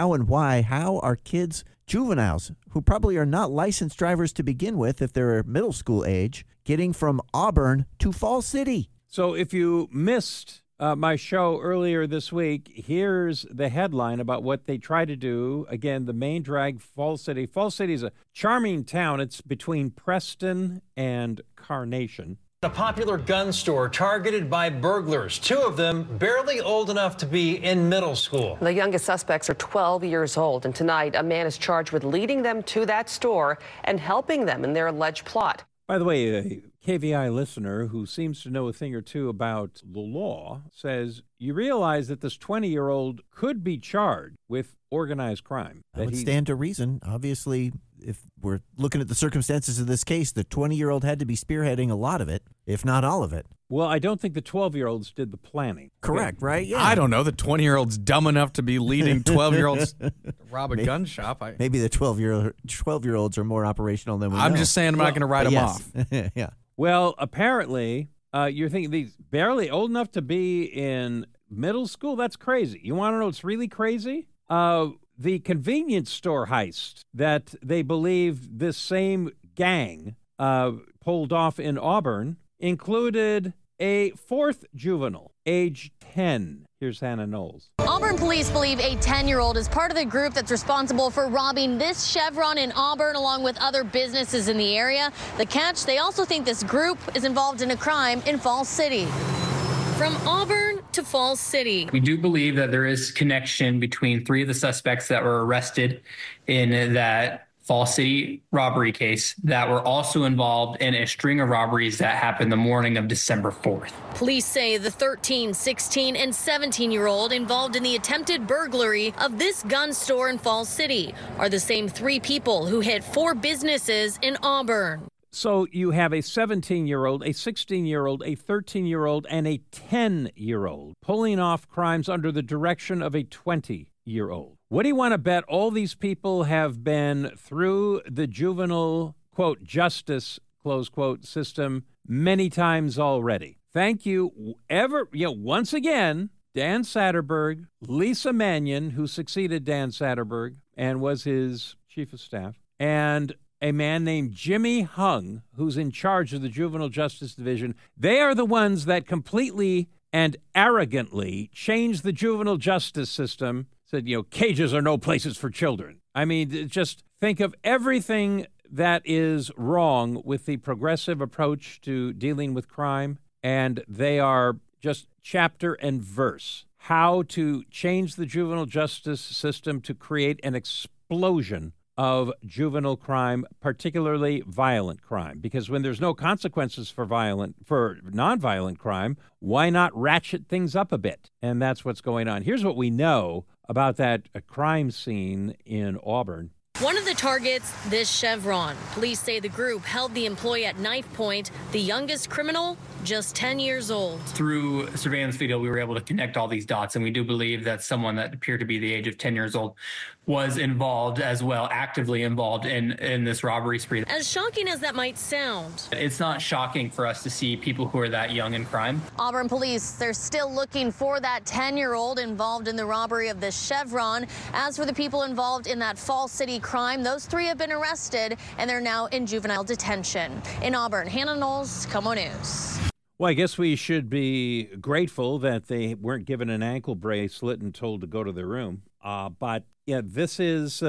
Speaker 2: are kids, juveniles, who probably are not licensed drivers to begin with if they're middle school age, getting from Auburn to Falls City?
Speaker 1: So if you missed my show earlier this week, here's the headline about what they try to do. Again, the main drag, Falls City. Falls City is a charming town. It's between Preston and Carnation.
Speaker 8: A popular gun store targeted by burglars, 2 of them barely old enough to be in middle school.
Speaker 9: The youngest suspects are 12 years old, and tonight a man is charged with leading them to that store and helping them in their alleged plot.
Speaker 1: By the way, a KVI listener who seems to know a thing or two about the law says, you realize that this 20-year-old could be charged with organized crime.
Speaker 2: That would stand to reason. Obviously, if we're looking at the circumstances of this case, the 20-year-old had to be spearheading a lot of it, if not all of it.
Speaker 1: Well, I don't think the 12-year-olds did the planning.
Speaker 2: Correct, right? Yeah.
Speaker 4: I don't know. The 20-year-old's dumb enough to be leading 12-year-olds to rob a gun shop.
Speaker 2: Maybe the 12-year-olds are more operational than we know.
Speaker 4: I'm just saying I'm not going to write them off.
Speaker 2: Yeah.
Speaker 1: Well, apparently, you're thinking these barely old enough to be in middle school? That's crazy. You want to know what's really crazy? The convenience store heist that they believe this same gang pulled off in Auburn included a fourth juvenile, age 10. Here's Hannah Knowles.
Speaker 10: Auburn police believe a 10-year-old is part of the group that's responsible for robbing this Chevron in Auburn, along with other businesses in the area. The catch, they also think this group is involved in a crime in Falls City. From Auburn to Falls City.
Speaker 11: We do believe that there is connection between 3 of the suspects that were arrested in that Falls City robbery case that were also involved in a string of robberies that happened the morning of December 4th.
Speaker 10: Police say the 13, 16, and 17-year-old involved in the attempted burglary of this gun store in Falls City are the same 3 people who hit 4 businesses in Auburn.
Speaker 1: So you have a 17-year-old, a 16-year-old, a 13-year-old, and a 10-year-old pulling off crimes under the direction of a 20-year-old. What do you want to bet all these people have been through the juvenile, quote, justice, close quote, system many times already? Thank you. Once again, Dan Satterberg, Lisa Mannion, who succeeded Dan Satterberg and was his chief of staff, and a man named Jimmy Hung, who's in charge of the Juvenile Justice Division. They are the ones that completely and arrogantly changed the juvenile justice system, said, cages are no places for children. I mean, just think of everything that is wrong with the progressive approach to dealing with crime, and they are just chapter and verse. How to change the juvenile justice system to create an explosion of juvenile crime, particularly violent crime. Because when there's no consequences for nonviolent crime, why not ratchet things up a bit? And that's what's going on. Here's what we know about that crime scene in Auburn.
Speaker 10: One of the targets, this Chevron. Police say the group held the employee at knife point, the youngest criminal, just 10 years old.
Speaker 11: Through surveillance video, we were able to connect all these dots, and we do believe that someone that appeared to be the age of 10 years old was involved as well, actively involved in this robbery spree.
Speaker 10: As shocking as that might sound,
Speaker 11: it's not shocking for us to see people who are that young in crime.
Speaker 10: Auburn police, they're still looking for that 10-year-old involved in the robbery of the Chevron. As for the people involved in that Falls City crime, those 3 have been arrested, and they're now in juvenile detention. In Auburn, Hannah Knowles, KOMO News.
Speaker 1: Well, I guess we should be grateful that they weren't given an ankle bracelet and told to go to their room. But yeah, this is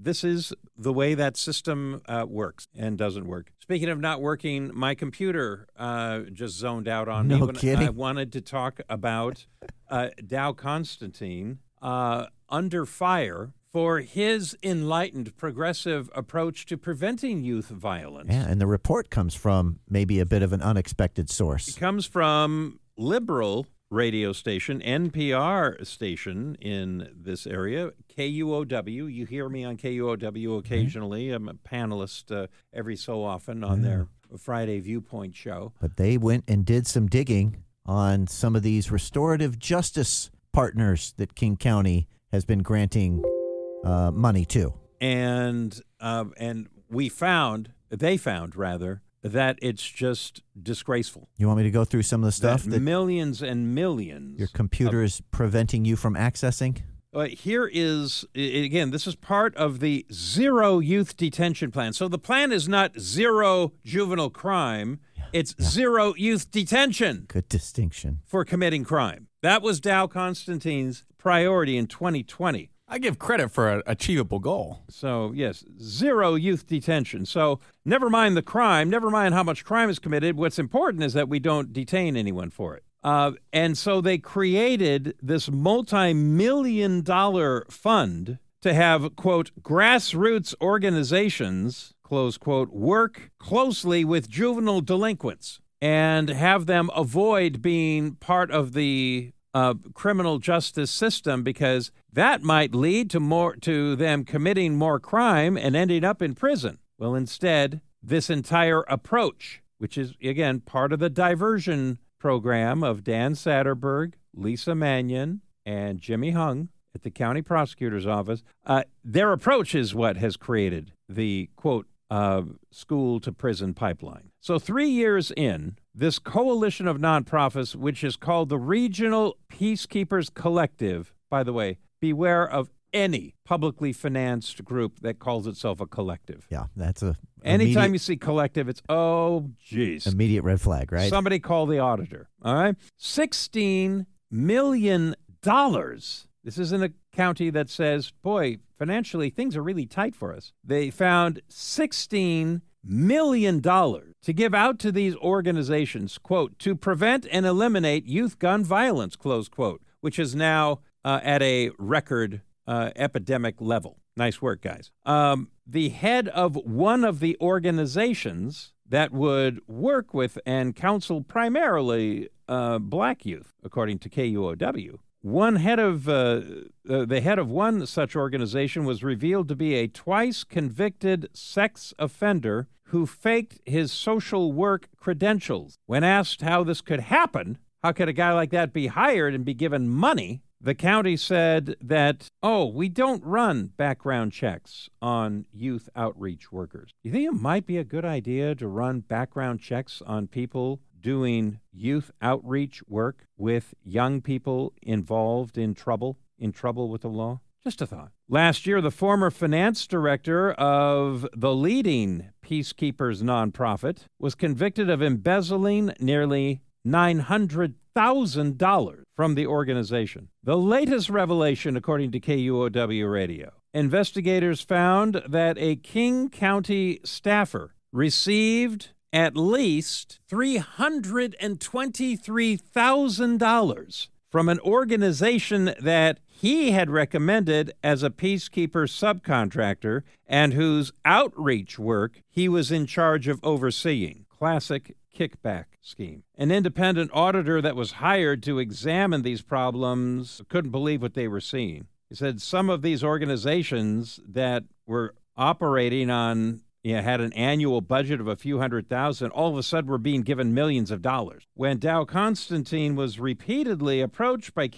Speaker 1: the way that system works and doesn't work. Speaking of not working, my computer just zoned out on me.
Speaker 2: No kidding.
Speaker 1: I wanted to talk about Dow Constantine under fire for his enlightened, progressive approach to preventing youth violence.
Speaker 2: Yeah, and the report comes from maybe a bit of an unexpected source.
Speaker 1: It comes from liberal radio station, NPR station in this area, KUOW. You hear me on KUOW occasionally. I'm a panelist every so often on their Friday Viewpoint show.
Speaker 2: But they went and did some digging on some of these restorative justice partners that King County has been granting money to.
Speaker 1: And they found that it's just disgraceful.
Speaker 2: You want me to go through some of the stuff that
Speaker 1: millions and millions
Speaker 2: your computer is preventing you from accessing?
Speaker 1: Here is, again, this is part of the Zero Youth Detention Plan. So the plan is not zero juvenile crime. It's zero youth detention.
Speaker 2: Good distinction.
Speaker 1: For committing crime. That was Dow Constantine's priority in 2020.
Speaker 4: I give credit for an achievable goal.
Speaker 1: So, yes, zero youth detention. So never mind the crime, never mind how much crime is committed. What's important is that we don't detain anyone for it. And so they created this multi-million-dollar fund to have, quote, grassroots organizations, close quote, work closely with juvenile delinquents and have them avoid being part of the criminal justice system, because that might lead to them committing more crime and ending up in prison. Well, instead, this entire approach, which is, again, part of the diversion program of Dan Satterberg, Lisa Mannion, and Jimmy Hung at the county prosecutor's office, their approach is what has created the, quote, school-to-prison pipeline. So 3 years in, this coalition of nonprofits, which is called the Regional Peacekeepers Collective, by the way, beware of any publicly financed group that calls itself a collective.
Speaker 2: Yeah, that's a
Speaker 1: anytime you see collective, it's, oh, geez.
Speaker 2: Immediate red flag, right?
Speaker 1: Somebody call the auditor, all right? $16 million. This is in a county that says, boy, financially, things are really tight for us. They found $16 million to give out to these organizations, quote, to prevent and eliminate youth gun violence, close quote, which is now at a record epidemic level. Nice work, guys. The head of one of the organizations that would work with and counsel primarily black youth, according to KUOW, the head of one such organization was revealed to be a twice convicted sex offender who faked his social work credentials. When asked how this could happen, how could a guy like that be hired and be given money? The county said that, we don't run background checks on youth outreach workers. You think it might be a good idea to run background checks on people doing youth outreach work with young people involved in trouble with the law? Just a thought. Last year, the former finance director of the leading Peacekeepers nonprofit was convicted of embezzling nearly $900,000 from the organization. The latest revelation, according to KUOW Radio, investigators found that a King County staffer received at least $323,000 from an organization that he had recommended as a peacekeeper subcontractor and whose outreach work he was in charge of overseeing. Classic kickback scheme. An independent auditor that was hired to examine these problems couldn't believe what they were seeing. He said some of these organizations that were operating on had an annual budget of a few $100,000, all of a sudden were being given millions of dollars. When Dow Constantine was repeatedly approached by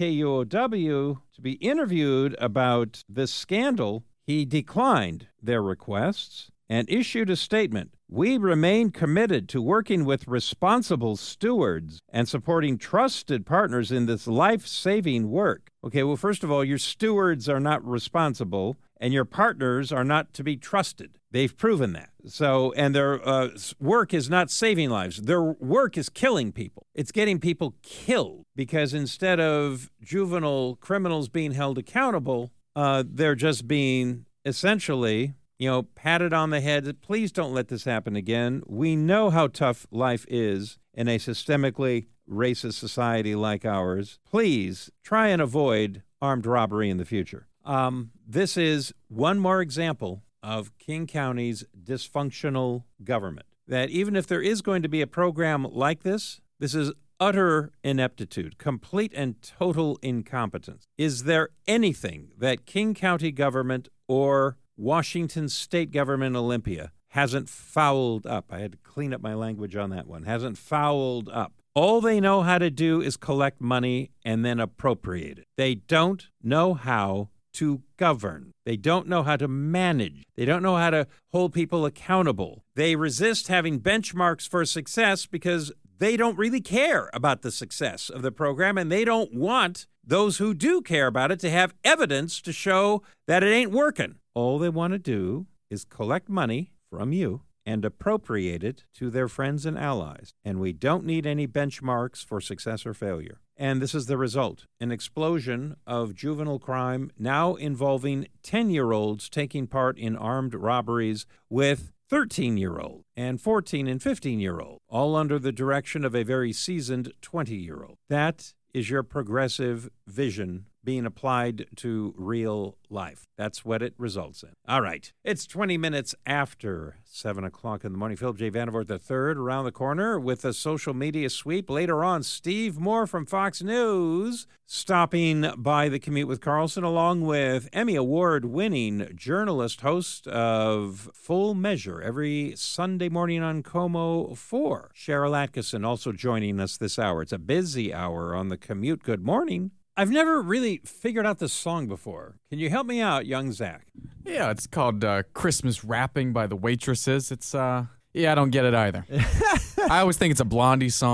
Speaker 1: KUOW to be interviewed about this scandal, he declined their requests and issued a statement. We remain committed to working with responsible stewards and supporting trusted partners in this life-saving work. Okay, well, first of all, your stewards are not responsible, and your partners are not to be trusted. They've proven that. So, and their work is not saving lives. Their work is killing people. It's getting people killed because instead of juvenile criminals being held accountable, they're just being essentially, patted on the head. Please don't let this happen again. We know how tough life is in a systemically racist society like ours. Please try and avoid armed robbery in the future. This is one more example of King County's dysfunctional government. That even if there is going to be a program like this, this is utter ineptitude, complete and total incompetence. Is there anything that King County government or Washington State government Olympia hasn't fouled up? I had to clean up my language on that one. Hasn't fouled up. All they know how to do is collect money and then appropriate it. They don't know how to govern. They don't know how to manage. They don't know how to hold people accountable. They resist having benchmarks for success because they don't really care about the success of the program, and they don't want those who do care about it to have evidence to show that it ain't working. All they want to do is collect money from you and appropriate it to their friends and allies. And we don't need any benchmarks for success or failure. And this is the result, an explosion of juvenile crime now involving 10-year-olds taking part in armed robberies with 13-year-old and 14 and 15-year-old, all under the direction of a very seasoned 20-year-old. That is your progressive vision being applied to real life. That's what it results in. All right. It's 20 minutes after 7 o'clock in the morning. Philip J. Vandervoort III around the corner with a social media sweep. Later on, Steve Moore from Fox News stopping by the Commute with Carlson, along with Emmy Award-winning journalist, host of Full Measure every Sunday morning on KOMO 4. Cheryl Atkinson also joining us this hour. It's a busy hour on the Commute. Good morning. I've never really figured out this song before. Can you help me out, young Zach?
Speaker 4: Yeah, it's called Christmas Wrapping by the Waitresses. It's, I don't get it either. I always think it's a Blondie song.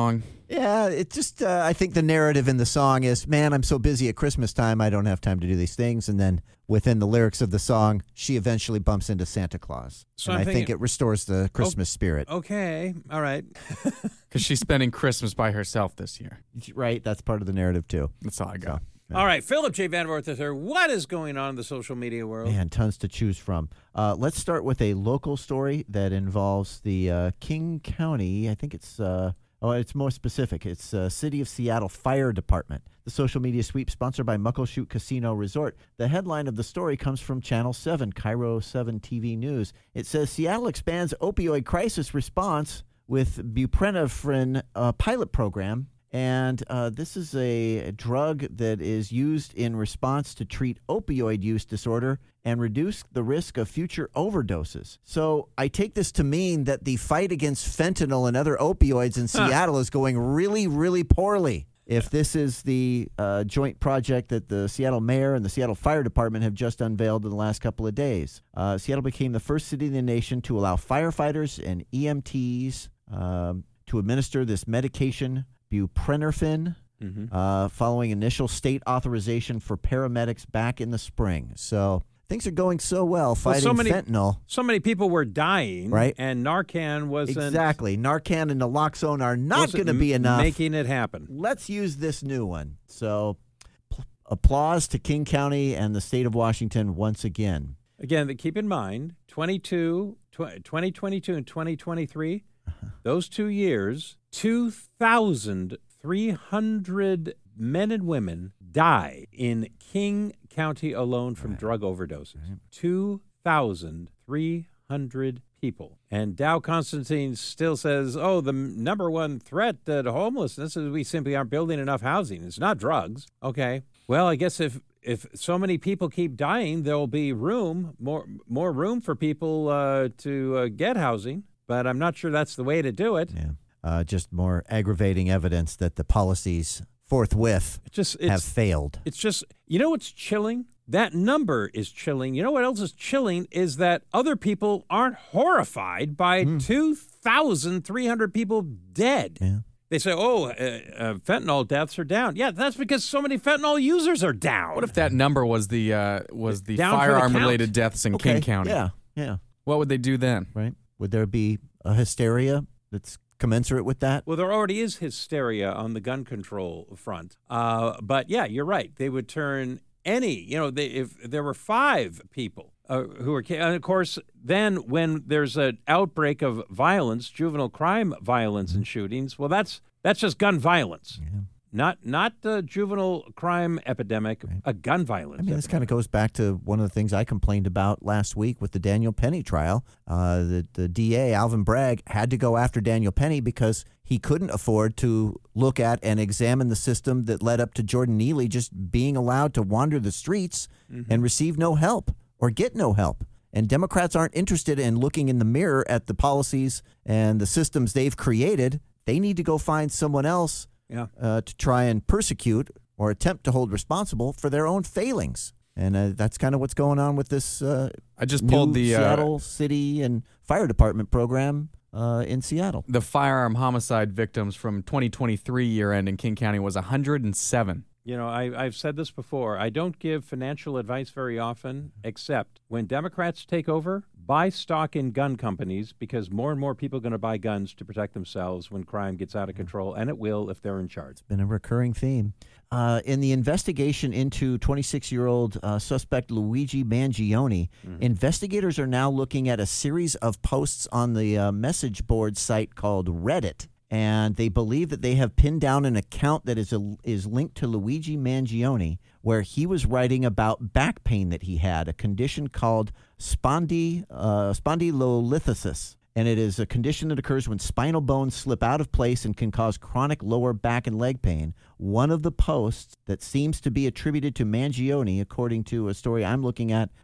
Speaker 2: Yeah, it just, I think the narrative in the song is, man, I'm so busy at Christmas time, I don't have time to do these things. And then within the lyrics of the song, she eventually bumps into Santa Claus.
Speaker 1: So
Speaker 2: and
Speaker 1: I'm
Speaker 2: I think it restores the Christmas spirit.
Speaker 1: Okay, all right.
Speaker 4: Because she's spending Christmas by herself this year.
Speaker 2: Right, that's part of the narrative, too.
Speaker 4: That's all I got.
Speaker 1: All right, Philip J. Vanderworth III, what is going on in the social media world?
Speaker 2: Man, tons to choose from. Let's start with a local story that involves the King County. I think it's it's more specific. It's City of Seattle Fire Department. The social media sweep sponsored by Muckleshoot Casino Resort. The headline of the story comes from Channel 7, Cairo 7 TV News. It says Seattle expands opioid crisis response with buprenorphine pilot program. And this is a drug that is used in response to treat opioid use disorder and reduce the risk of future overdoses. So I take this to mean that the fight against fentanyl and other opioids in Seattle is going really, really poorly. If this is the joint project that the Seattle mayor and the Seattle Fire Department have just unveiled in the last couple of days. Seattle became the first city in the nation to allow firefighters and EMTs to administer this medication, buprenorphine, following initial state authorization for paramedics back in the spring. So things are going so well fighting fentanyl.
Speaker 1: So many people were dying,
Speaker 2: right?
Speaker 1: And Narcan wasn't.
Speaker 2: Exactly. Narcan and naloxone are not going to be enough.
Speaker 1: Making it happen.
Speaker 2: Let's use this new one. So applause to King County and the state of Washington once again.
Speaker 1: Again, keep in mind, 2022 and 2023, those 2 years, 2,300 men and women die in King County alone from drug overdoses. 2,300 people. And Dow Constantine still says, the number one threat to homelessness is we simply aren't building enough housing. It's not drugs. Okay. Well, I guess if so many people keep dying, there'll be more room for people to get housing. But I'm not sure that's the way to do it.
Speaker 2: Yeah. Just more aggravating evidence that the policies forthwith have failed.
Speaker 1: It's just, what's chilling? That number is chilling. You know what else is chilling is that other people aren't horrified by 2,300 people dead.
Speaker 2: Yeah.
Speaker 1: They say, fentanyl deaths are down. Yeah, that's because so many fentanyl users are down.
Speaker 4: What if that number was the firearm-related deaths in King County?
Speaker 2: Yeah.
Speaker 4: What would they do then?
Speaker 2: Right. Would there be a hysteria that's commensurate with that?
Speaker 1: Well, there already is hysteria on the gun control front. But yeah, you're right. They would turn if there were 5 people who were, and of course, then when there's an outbreak of violence, juvenile crime violence and shootings, well, that's just gun violence.
Speaker 2: Yeah.
Speaker 1: Not the juvenile crime epidemic, a gun violence.
Speaker 2: This kind of goes back to one of the things I complained about last week with the Daniel Penny trial. The DA, Alvin Bragg, had to go after Daniel Penny because he couldn't afford to look at and examine the system that led up to Jordan Neely just being allowed to wander the streets and receive no help or get no help. And Democrats aren't interested in looking in the mirror at the policies and the systems they've created. They need to go find someone else to try and persecute or attempt to hold responsible for their own failings. And that's kind of what's going on with this
Speaker 4: I just pulled the
Speaker 2: Seattle City and Fire Department program in Seattle.
Speaker 4: The firearm homicide victims from 2023 year-end in King County was 107.
Speaker 1: I've said this before. I don't give financial advice very often, except when Democrats take over, buy stock in gun companies because more and more people are going to buy guns to protect themselves when crime gets out of control, and it will if they're in charge.
Speaker 2: It's been a recurring theme. In the investigation into 26-year-old suspect Luigi Mangione, investigators are now looking at a series of posts on the message board site called Reddit. And they believe that they have pinned down an account that is linked to Luigi Mangione, where he was writing about back pain that he had, a condition called spondylolisthesis. And it is a condition that occurs when spinal bones slip out of place and can cause chronic lower back and leg pain. One of the posts that seems to be attributed to Mangione, according to a story I'm looking at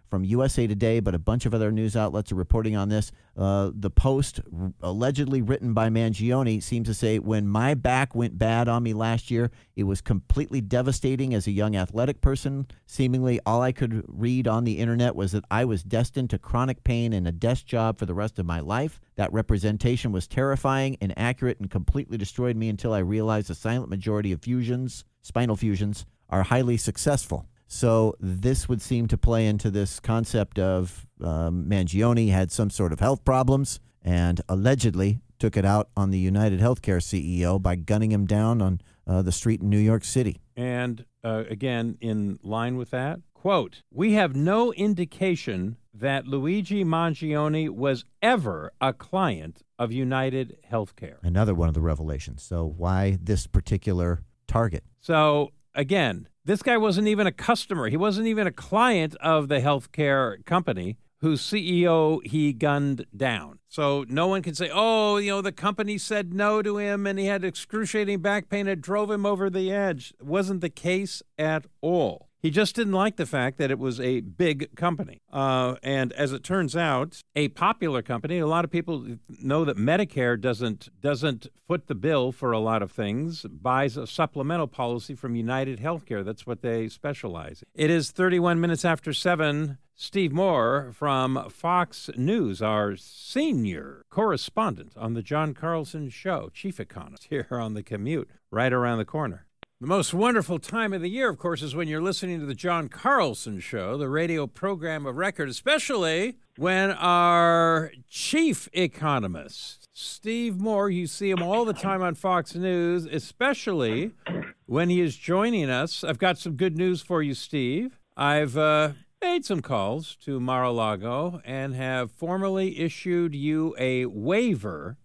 Speaker 2: from USA Today, but a bunch of other news outlets are reporting on this. The Post, allegedly written by Mangione, seems to say, when my back went bad on me last year, it was completely devastating as a young athletic person. Seemingly all I could read on the internet was that I was destined to chronic pain and a desk job for the rest of my life. That representation was terrifying, inaccurate, and completely destroyed me until I realized the silent majority of spinal fusions, are highly successful. So this would seem to play into this concept of Mangione had some sort of health problems and allegedly took it out on the United Healthcare CEO by gunning him down on the street in New York City.
Speaker 1: And again, in line with that, quote, "We have no indication that Luigi Mangione was ever a client of United Healthcare."
Speaker 2: Another one of the revelations. So why this particular target?
Speaker 1: So again, this guy wasn't even a customer. He wasn't even a client of the healthcare company whose CEO he gunned down. So no one can say, oh, the company said no to him and he had excruciating back pain that drove him over the edge. It wasn't the case at all. He just didn't like the fact that it was a big company. And as it turns out, a popular company. A lot of people know that Medicare doesn't foot the bill for a lot of things, buys a supplemental policy from United Healthcare. That's what they specialize in. It is 31 minutes after 7. Steve Moore from Fox News, our senior correspondent on the John Carlson Show, chief economist here on The Commute, right around the corner. The most wonderful time of the year, of course, is when you're listening to the John Carlson Show, the radio program of record, especially when our chief economist, Steve Moore, you see him all the time on Fox News, especially when he is joining us. I've got some good news for you, Steve. I've made some calls to Mar-a-Lago and have formally issued you a waiver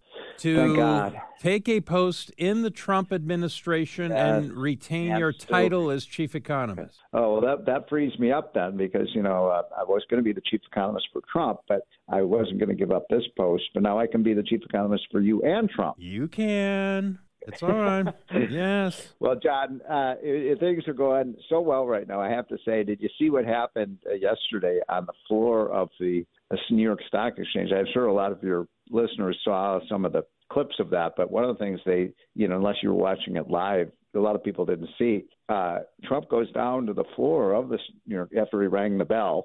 Speaker 1: to take a post in the Trump administration and retain your title as chief economist.
Speaker 12: Oh, well, that frees me up then because, I was going to be the chief economist for Trump, but I wasn't going to give up this post. But now I can be the chief economist for you and Trump.
Speaker 1: You can. It's all right. Yes.
Speaker 12: Well, John, things are going so well right now. I have to say, did you see what happened yesterday on the floor of the New York Stock Exchange? I'm sure a lot of your listeners saw some of the clips of that, but one of the things unless you were watching it live, a lot of people didn't see. Trump goes down to the floor of this, after he rang the bell.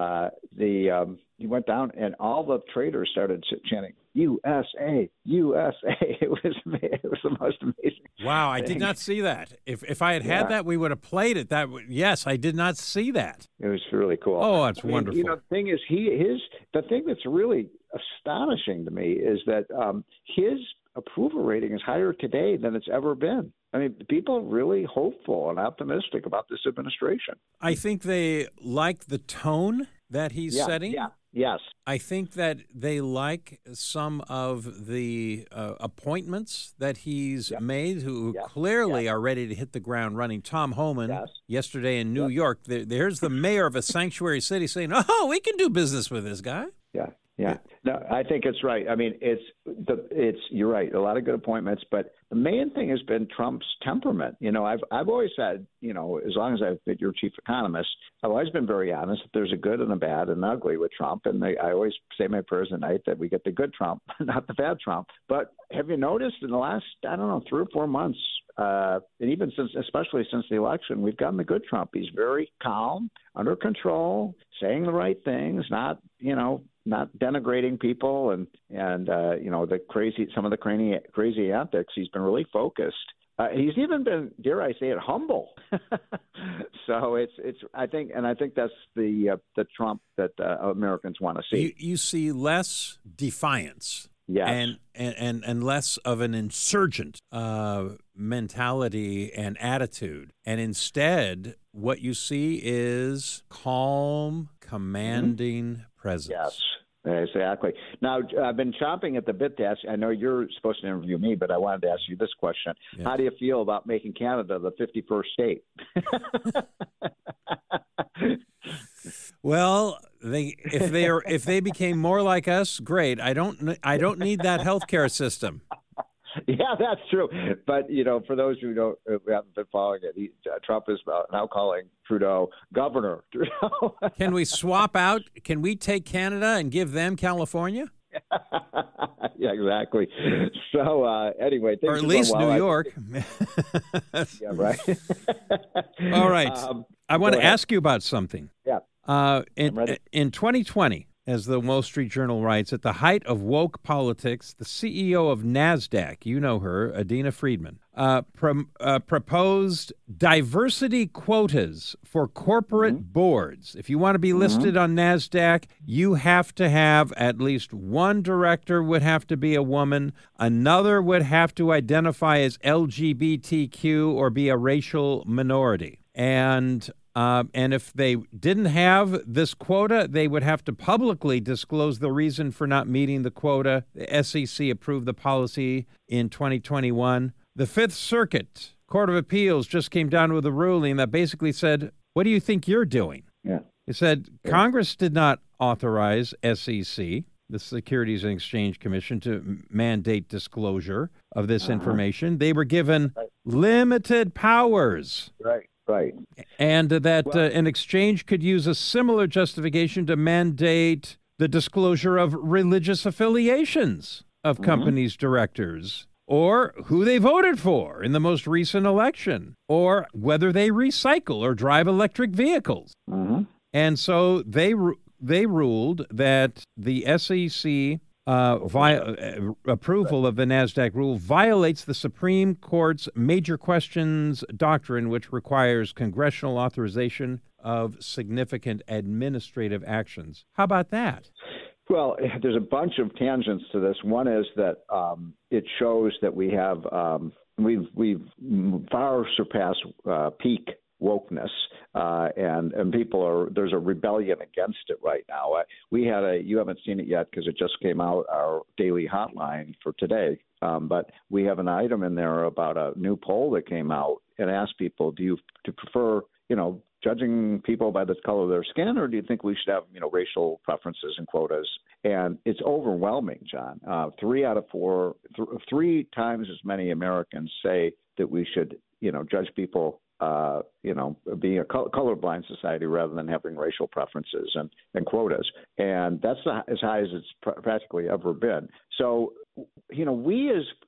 Speaker 12: He went down and all the traders started chanting USA, USA. It was the most amazing.
Speaker 1: Wow, I did not see that. If I had that, we would have played it. Yes, I did not see that.
Speaker 12: It was really cool.
Speaker 1: Oh, that's wonderful.
Speaker 12: The thing is, the thing that's really astonishing to me is that his approval rating is higher today than it's ever been. I mean, people are really hopeful and optimistic about this administration.
Speaker 1: I think they like the tone that he's setting.
Speaker 12: Yeah. Yes.
Speaker 1: I think that they like some of the appointments that he's made who clearly are ready to hit the ground running. Tom Homan yesterday in New York, there's the mayor of a sanctuary city saying, oh, we can do business with this guy.
Speaker 12: Yeah. No, I think it's right. I mean, you're right. A lot of good appointments, but the main thing has been Trump's temperament. I've always said, as long as I've been your chief economist, I've always been very honest that there's a good and a bad and ugly with Trump. And I always say my prayers at night that we get the good Trump, not the bad Trump. But have you noticed in the last, 3 or 4 months, and even especially since the election, we've gotten the good Trump. He's very calm, under control, saying the right things, not denigrating people and some of the crazy antics. He's been really focused. He's even been, dare I say it, humble. So I think that's the Trump that Americans want to see.
Speaker 1: You see less defiance.
Speaker 12: Yes.
Speaker 1: And less of an insurgent mentality and attitude. And instead, what you see is calm, commanding presence.
Speaker 12: Yes, exactly. Now, I've been chomping at the bit to ask. I know you're supposed to interview me, but I wanted to ask you this question. Yeah. How do you feel about making Canada the 51st state?
Speaker 1: Well, if they became more like us, great. I don't need that healthcare system.
Speaker 12: Yeah, that's true. But, for those who haven't been following it, Trump is now calling Trudeau Governor Trudeau.
Speaker 1: Can we swap out? Can we take Canada and give them California?
Speaker 12: Yeah, exactly. So anyway,
Speaker 1: or at least New York.
Speaker 12: Yeah, right.
Speaker 1: All right. I want to ask you about something.
Speaker 12: Yeah.
Speaker 1: In 2020, as the Wall Street Journal writes, at the height of woke politics, the CEO of NASDAQ, you know her, Adena Friedman, proposed diversity quotas for corporate boards. If you want to be listed on NASDAQ, you have to have at least one director would have to be a woman, another would have to identify as LGBTQ or be a racial minority. And if they didn't have this quota, they would have to publicly disclose the reason for not meeting the quota. The SEC approved the policy in 2021. The Fifth Circuit Court of Appeals just came down with a ruling that basically said, what do you think you're doing?
Speaker 12: Yeah.
Speaker 1: It said Congress did not authorize SEC, the Securities and Exchange Commission, to mandate disclosure of this information. They were given limited powers.
Speaker 12: Right.
Speaker 1: And that an exchange could use a similar justification to mandate the disclosure of religious affiliations of companies' directors, or who they voted for in the most recent election, or whether they recycle or drive electric vehicles. And so they ruled that the SEC approval of the NASDAQ rule violates the Supreme Court's major questions doctrine, which requires congressional authorization of significant administrative actions. How about that?
Speaker 12: Well, there's a bunch of tangents to this. One is that it shows that we have we've far surpassed peak wokeness, and people there's a rebellion against it right now. You haven't seen it yet because it just came out, our daily hotline for today, but we have an item in there about a new poll that came out and asked people, do you prefer, judging people by the color of their skin, or do you think we should have, racial preferences and quotas? And it's overwhelming, John. 3 out of 4, 3 times as many Americans say that we should, judge people being a colorblind society rather than having racial preferences and quotas. And that's as high as it's practically ever been. So, we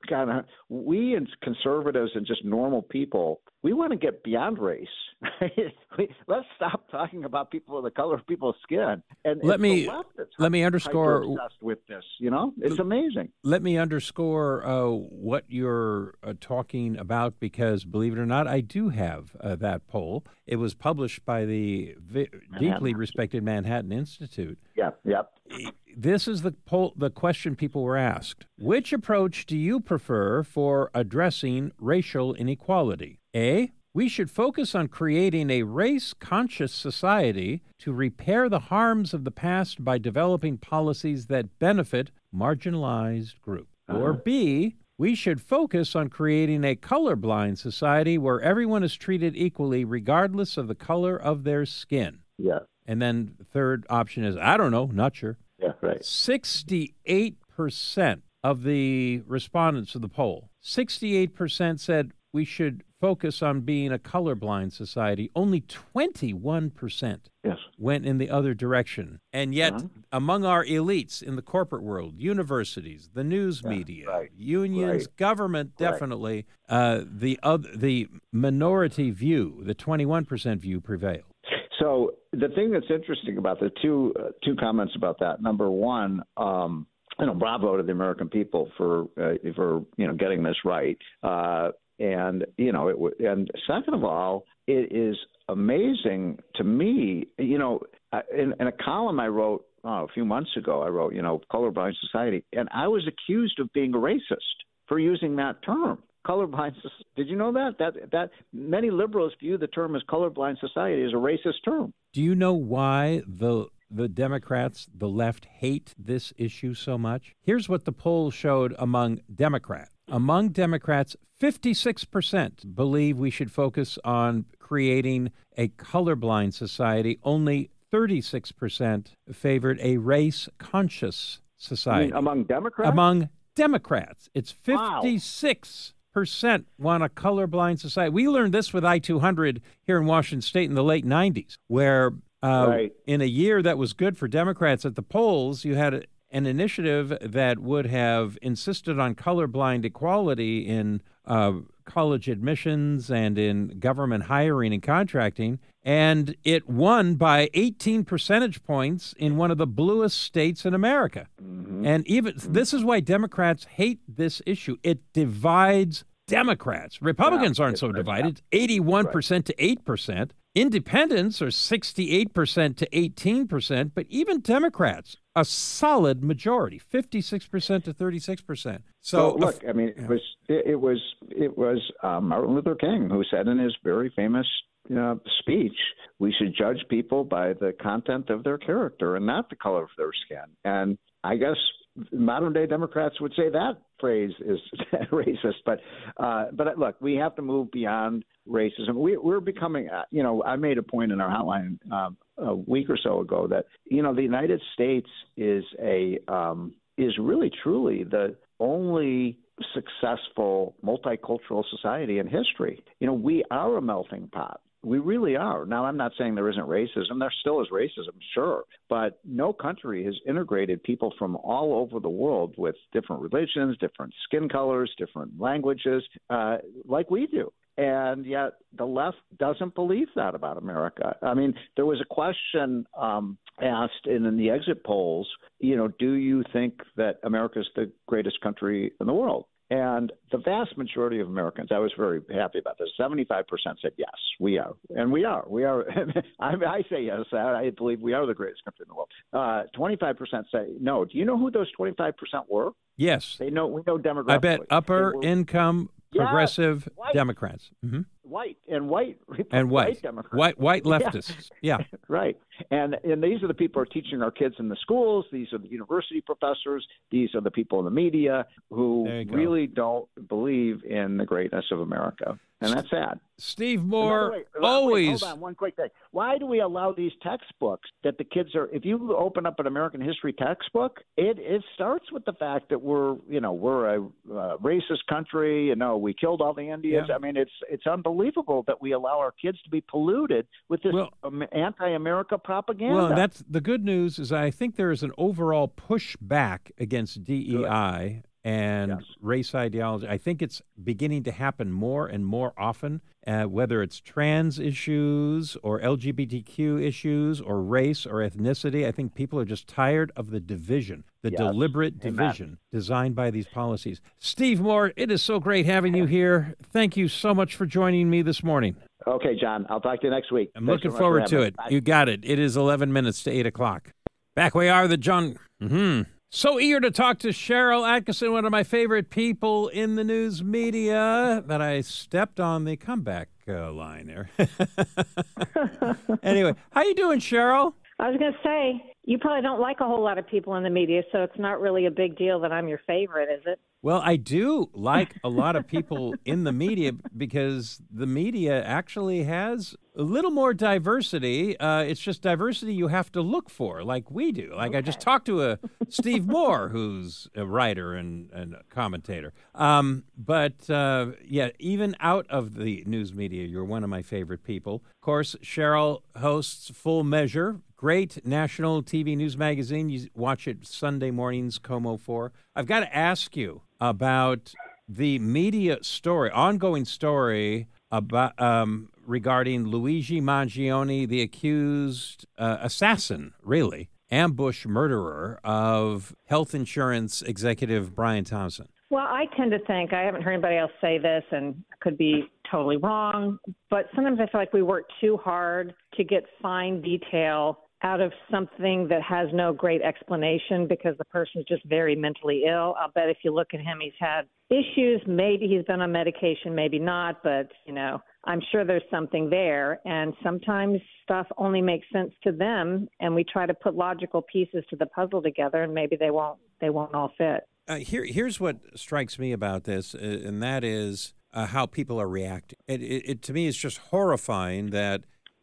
Speaker 12: as conservatives and just normal people, we want to get beyond race. Let's stop talking about people of the color of people's skin. And
Speaker 1: let me underscore
Speaker 12: obsessed with this. It's amazing.
Speaker 1: Let me underscore what you're talking about, because believe it or not, I do have that poll. It was published by the deeply respected Manhattan Institute.
Speaker 12: Yep.
Speaker 1: This is the question people were asked. Which approach do you prefer for addressing racial inequality? A, we should focus on creating a race-conscious society to repair the harms of the past by developing policies that benefit marginalized groups. Or B, we should focus on creating a colorblind society where everyone is treated equally regardless of the color of their skin.
Speaker 12: Yeah.
Speaker 1: And then the third option is, I don't know, not sure.
Speaker 12: Yeah, right.
Speaker 1: 68% of the respondents of the poll, 68% said we should focus on being a colorblind society. Only 21% went in the other direction. And yet, among our elites in the corporate world, universities, the news media, unions, government, definitely, the minority view, the 21% view prevailed.
Speaker 12: So the thing that's interesting about the two comments about that. Number one, bravo to the American people for getting this right. And second of all, it is amazing to me. In a column I wrote a few months ago, I wrote, colorblind society, and I was accused of being a racist for using that term. Colorblind. Did you know that many liberals view the term as colorblind society as a racist term?
Speaker 1: Do you know why the Democrats, the left, hate this issue so much? Here's what the poll showed among Democrats. Among Democrats, 56% believe we should focus on creating a colorblind society. Only 36% favored a race-conscious society.
Speaker 12: Among Democrats?
Speaker 1: Among Democrats. It's 56% want a colorblind society. We learned this with I-200 here in Washington State in the late 90s, where in a year that was good for Democrats at the polls, you had an initiative that would have insisted on colorblind equality in college admissions and in government hiring and contracting, and it won by 18 percentage points in one of the bluest states in America. And even this is why Democrats hate this issue. It divides Democrats. Republicans aren't so divided, 81% to 8%. Independents are 68% to 18%, but even Democrats, a solid majority, 56% to 36%. So
Speaker 12: look, I mean, it was Martin Luther King who said in his very famous speech, we should judge people by the content of their character and not the color of their skin. And I guess modern day Democrats would say that phrase is racist, but look, we have to move beyond racism. We're becoming, I made a point in our hotline a week or so ago that the United States is really truly the only successful multicultural society in history. We are a melting pot. We really are. Now, I'm not saying there isn't racism. There still is racism, sure. But no country has integrated people from all over the world with different religions, different skin colors, different languages, like we do. And yet the left doesn't believe that about America. I mean, there was a question asked in the exit polls, do you think that America is the greatest country in the world? And the vast majority of Americans, I was very happy about this, 75% said yes, we are. And we are. I say yes, I believe we are the greatest country in the world. 25% say no. Do you know who those 25% were?
Speaker 1: Yes.
Speaker 12: We know demographically.
Speaker 1: I bet upper income progressive Democrats. Mm-hmm.
Speaker 12: White Democrats.
Speaker 1: White leftists. Yeah.
Speaker 12: Right. And these are the people who are teaching our kids in the schools. These are the university professors. These are the people in the media who really don't believe in the greatness of America. And that's sad.
Speaker 1: Steve Moore, always.
Speaker 12: Hold on, one quick thing. Why do we allow these textbooks that the kids are? If you open up an American history textbook, it starts with the fact that we're a racist country. We killed all the Indians.
Speaker 1: Yeah.
Speaker 12: I mean, it's unbelievable that we allow our kids to be polluted with this anti-America propaganda.
Speaker 1: Well, that's the good news. Is I think there is an overall pushback against DEI. And race ideology. I think it's beginning to happen more and more often, whether it's trans issues or LGBTQ issues or race or ethnicity. I think people are just tired of the division, the deliberate division designed by these policies. Steve Moore, it is so great having you here. Thank you so much for joining me this morning.
Speaker 12: Okay, John. I'll talk to you next week.
Speaker 1: I'm looking forward to it. Bye. You got it. It is 11 minutes to 8 o'clock. Back we are, the John... So eager to talk to Sharyl Attkisson, one of my favorite people in the news media, that I stepped on the comeback line there. Anyway, how you doing, Sharyl?
Speaker 13: I was going to say, you probably don't like a whole lot of people in the media, so it's not really a big deal that I'm your favorite, is it?
Speaker 1: Well, I do like a lot of people in the media because the media actually has a little more diversity. It's just diversity you have to look for, like we do. Like I just talked to Steve Moore, who's a writer and a commentator. But even out of the news media, you're one of my favorite people. Of course, Sharyl hosts Full Measure, great national TV news magazine. You watch it Sunday mornings, KOMO 4. I've got to ask you about the media story, ongoing story about regarding Luigi Mangione, the accused assassin, really, ambush murderer of health insurance executive Brian Thompson.
Speaker 13: Well, I tend to think, I haven't heard anybody else say this, and I could be totally wrong, but sometimes I feel like we work too hard to get fine detail out of something that has no great explanation because the person's just very mentally ill. I'll bet if you look at him, he's had issues. Maybe he's been on medication, maybe not, but, I'm sure there's something there. And sometimes stuff only makes sense to them, and we try to put logical pieces to the puzzle together, and maybe they won't all fit.
Speaker 1: Here's what strikes me about this, and that is how people are reacting. It to me, it's just horrifying that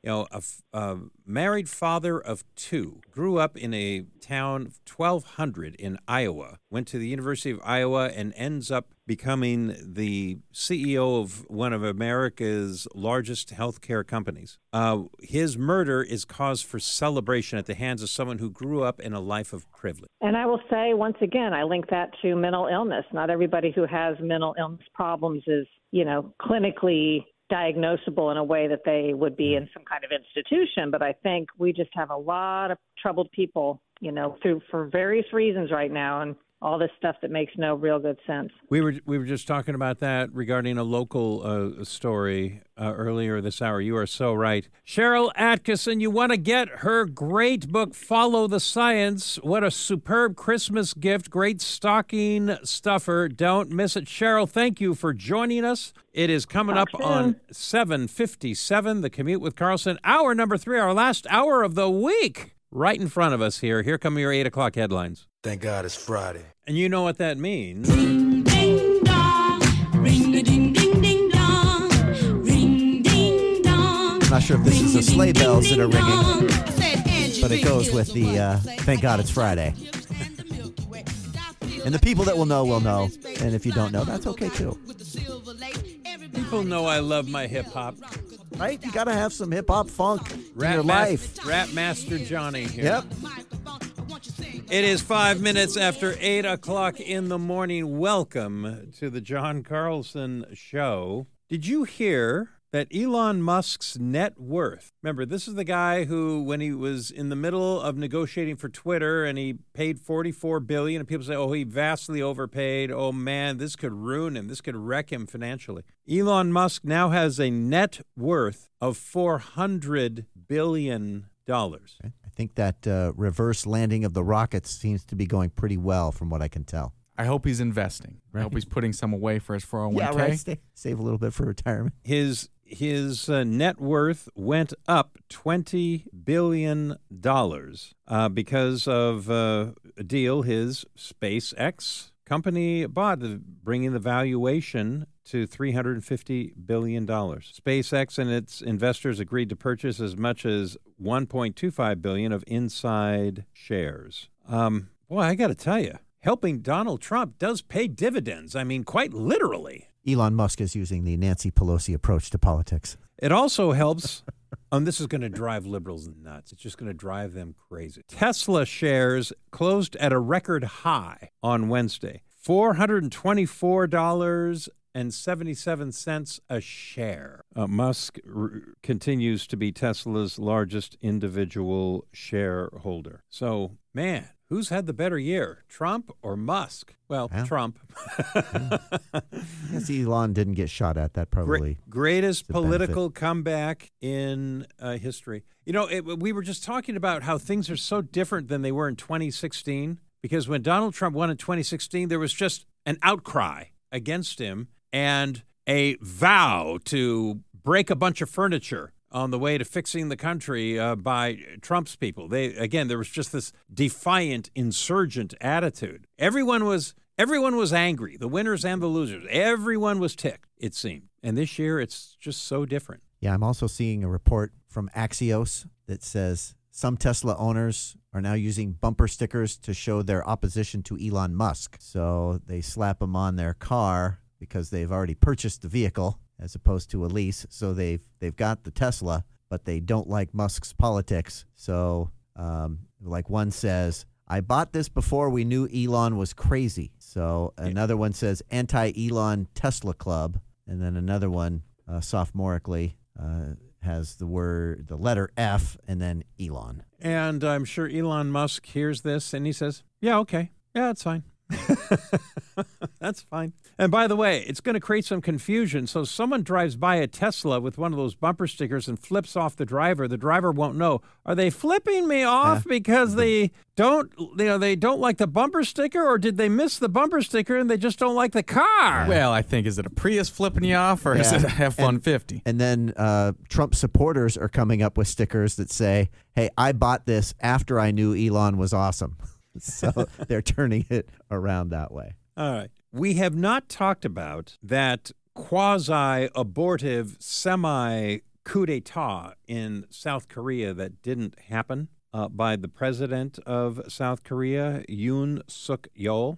Speaker 1: a married father of two, grew up in a town of 1,200 in Iowa, went to the University of Iowa, and ends up becoming the CEO of one of America's largest healthcare companies. His murder is cause for celebration at the hands of someone who grew up in a life of privilege.
Speaker 13: And I will say, once again, I link that to mental illness. Not everybody who has mental illness problems is, clinically diagnosable in a way that they would be in some kind of institution. But I think we just have a lot of troubled people, for various reasons right now, and all this stuff that makes no real good sense.
Speaker 1: We were just talking about that regarding a local story earlier this hour. You are so right. Sharyl Attkisson, you want to get her great book, Follow the Science. What a superb Christmas gift. Great stocking stuffer. Don't miss it. Sharyl, thank you for joining us. It is coming up on 7:57, The Commute with Carlson. Hour number 3, our last hour of the week, right in front of us here. Here come your 8 o'clock headlines.
Speaker 14: Thank God it's Friday.
Speaker 1: And you know what that means.
Speaker 15: Ring, ding, dong. Ring, a ding, ding, ding, dong. Ring, ding, dong.
Speaker 2: I'm not sure if this is the sleigh bells that are ringing, but it goes with the Thank God It's Friday. And the people that will know. And if you don't know, that's okay too.
Speaker 1: People know I love my hip-hop.
Speaker 2: Right? You got to have some hip-hop funk in your
Speaker 1: life. Rap Master Johnny here.
Speaker 2: Yep.
Speaker 1: It is 5 minutes after 8 o'clock in the morning. Welcome to the John Carlson Show. Did you hear that Elon Musk's net worth, remember, this is the guy who, when he was in the middle of negotiating for Twitter and he paid $44 billion, and people say, oh, he vastly overpaid. Oh, man, this could ruin him. This could wreck him financially. Elon Musk now has a net worth of $400 billion.
Speaker 2: I think that reverse landing of the rockets seems to be going pretty well from what I can tell.
Speaker 4: I hope he's investing. Right. I hope he's putting some away for his 401k.
Speaker 2: Yeah, right. Save a little bit for retirement.
Speaker 1: His net worth went up $20 billion because of a deal his SpaceX company bought, bringing the valuation to $350 billion. SpaceX and its investors agreed to purchase as much as $1.25 billion of inside shares. Boy, I got to tell you, helping Donald Trump does pay dividends. I mean, quite literally.
Speaker 2: Elon Musk is using the Nancy Pelosi approach to politics.
Speaker 1: It also helps, and this is going to drive liberals nuts. It's just going to drive them crazy. Tesla shares closed at a record high on Wednesday, $424.77 a share. Musk continues to be Tesla's largest individual shareholder. So, man, who's had the better year, Trump or Musk? Well, Trump.
Speaker 2: I guess Elon didn't get shot at. That probably
Speaker 1: greatest political comeback in history. We were just talking about how things are so different than they were in 2016, because when Donald Trump won in 2016, there was just an outcry against him and a vow to break a bunch of furniture on the way to fixing the country by Trump's people. There was just this defiant, insurgent attitude. Everyone was angry, the winners and the losers. Everyone was ticked, it seemed. And this year, it's just so different.
Speaker 2: Yeah, I'm also seeing a report from Axios that says some Tesla owners are now using bumper stickers to show their opposition to Elon Musk. So they slap them on their car because they've already purchased the vehicle as opposed to a lease. So they've got the Tesla, but they don't like Musk's politics. So like one says, I bought this before we knew Elon was crazy. So another one says anti-Elon Tesla Club. And then another one, sophomorically, has the letter F and then Elon.
Speaker 1: And I'm sure Elon Musk hears this and he says, yeah, okay. Yeah, that's fine. That's fine. And by the way, it's going to create some confusion. So someone drives by a Tesla with one of those bumper stickers and flips off the driver. The driver won't know. Are they flipping me off because they don't like the bumper sticker, or did they miss the bumper sticker and they just don't like the car?
Speaker 4: Well, I think, is it a Prius flipping you off, or is it a F-150?
Speaker 2: And then Trump supporters are coming up with stickers that say, hey, I bought this after I knew Elon was awesome. So they're turning it around that way.
Speaker 1: All right. We have not talked about that quasi-abortive, coup d'etat in South Korea that didn't happen by the president of South Korea, Yoon Suk Yeol.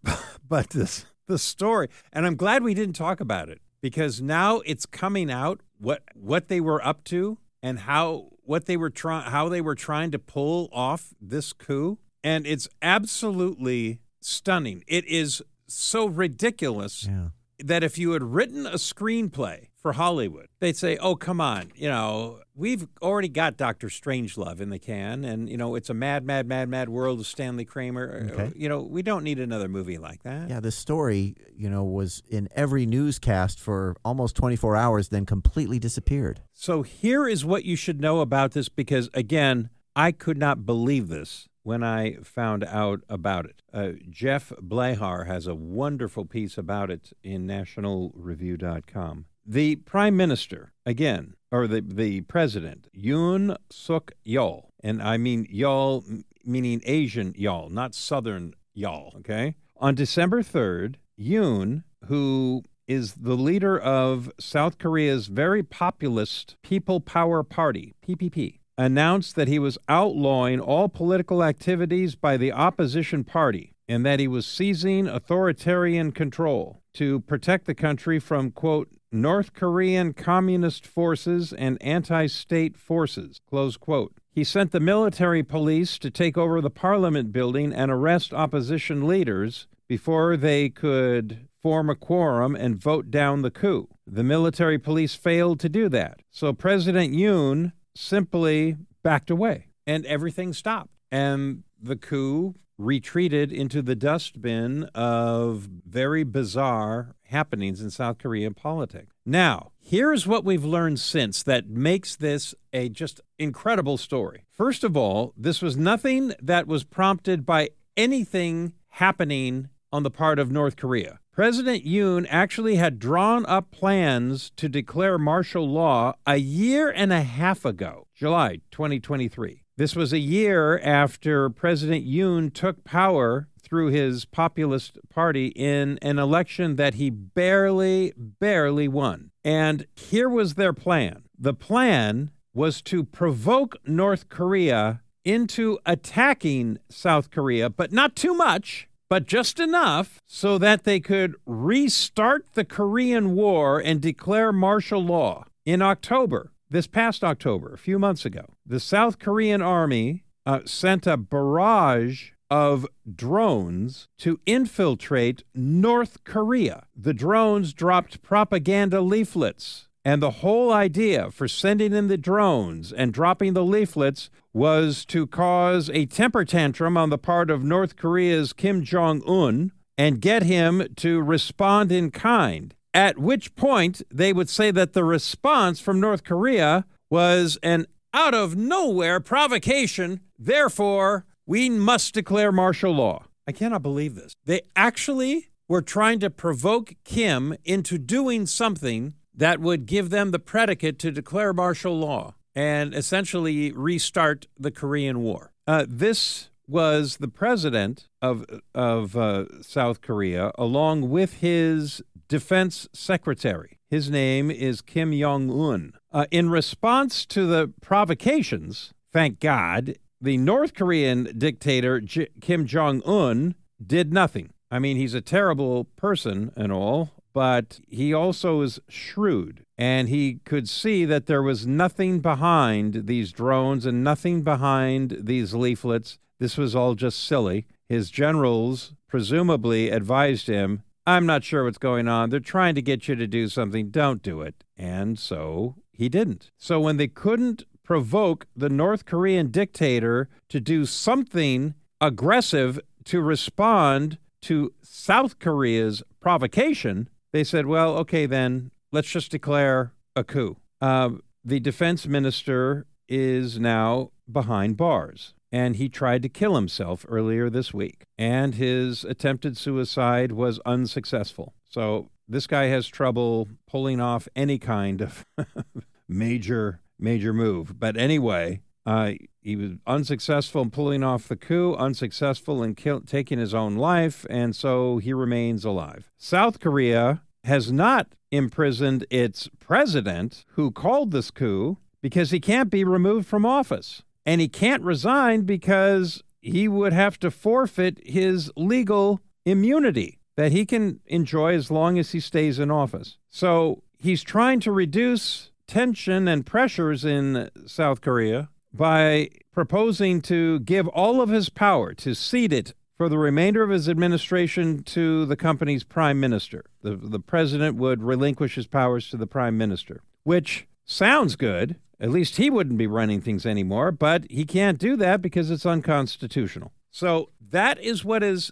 Speaker 1: But the story, and I'm glad we didn't talk about it, because now it's coming out what they were up to and how they were trying to pull off this coup, and it's absolutely stunning. It is so ridiculous that if you had written a screenplay for Hollywood, they'd say, "Oh, come on, we've already got Dr. Strangelove in the can, and it's a mad world of Stanley Kramer.
Speaker 2: Okay.
Speaker 1: We don't need another movie like that."
Speaker 2: Yeah, the story, was in every newscast for almost 24 hours, then completely disappeared.
Speaker 1: So here is what you should know about this, because, again, I could not believe this when I found out about it. Jeff Blahar has a wonderful piece about it in nationalreview.com. The prime minister, again, or the president, Yoon Suk Yeol, and I mean Yeol meaning Asian Yeol, not Southern Yeol, okay? On December 3rd, Yoon, who is the leader of South Korea's very populist People Power Party, PPP, announced that he was outlawing all political activities by the opposition party and that he was seizing authoritarian control to protect the country from, quote, North Korean communist forces and anti-state forces, close quote. He sent the military police to take over the parliament building and arrest opposition leaders before they could form a quorum and vote down the coup. The military police failed to do that. So President Yoon simply backed away and everything stopped. And the coup retreated into the dustbin of very bizarre happenings in South Korean politics. Now, here's what we've learned since that makes this a just incredible story. First of all, this was nothing that was prompted by anything happening on the part of North Korea. President Yoon actually had drawn up plans to declare martial law a year and a half ago, July 2023. This was a year after President Yoon took power through his populist party in an election that he barely won. And here was their plan. The plan was to provoke North Korea into attacking South Korea, but not too much, but just enough so that they could restart the Korean War and declare martial law. In October, this past October, a few months ago, the South Korean army sent a barrage of drones to infiltrate North Korea. The drones dropped propaganda leaflets, and the whole idea for sending in the drones and dropping the leaflets was to cause a temper tantrum on the part of North Korea's Kim Jong-un and get him to respond in kind, at which point they would say that the response from North Korea was an out-of-nowhere provocation, therefore we must declare martial law. I cannot believe this. They actually were trying to provoke Kim into doing something that would give them the predicate to declare martial law and essentially restart the Korean War. This was the president of South Korea, along with his defense secretary. His name is Kim Jong-un. In response to the provocations, thank God, the North Korean dictator Kim Jong-un did nothing. I mean, he's a terrible person and all, but he also is shrewd, and he could see that there was nothing behind these drones and nothing behind these leaflets. This was all just silly. His generals presumably advised him, I'm not sure what's going on. They're trying to get you to do something. Don't do it. And so he didn't. So when they couldn't provoke the North Korean dictator to do something aggressive to respond to South Korea's provocation, they said, well, okay, then let's just declare a coup. The defense minister is now behind bars, and he tried to kill himself earlier this week, and his attempted suicide was unsuccessful. So this guy has trouble pulling off any kind of major move. But anyway, he was unsuccessful in pulling off the coup, unsuccessful in taking his own life, and so he remains alive. South Korea has not imprisoned its president who called this coup because he can't be removed from office. And he can't resign because he would have to forfeit his legal immunity that he can enjoy as long as he stays in office. So he's trying to reduce tension and pressures in South Korea by proposing to give all of his power, to cede it for the remainder of his administration to the company's prime minister. The president would relinquish his powers to the prime minister, which sounds good. At least he wouldn't be running things anymore, but he can't do that because it's unconstitutional. So that was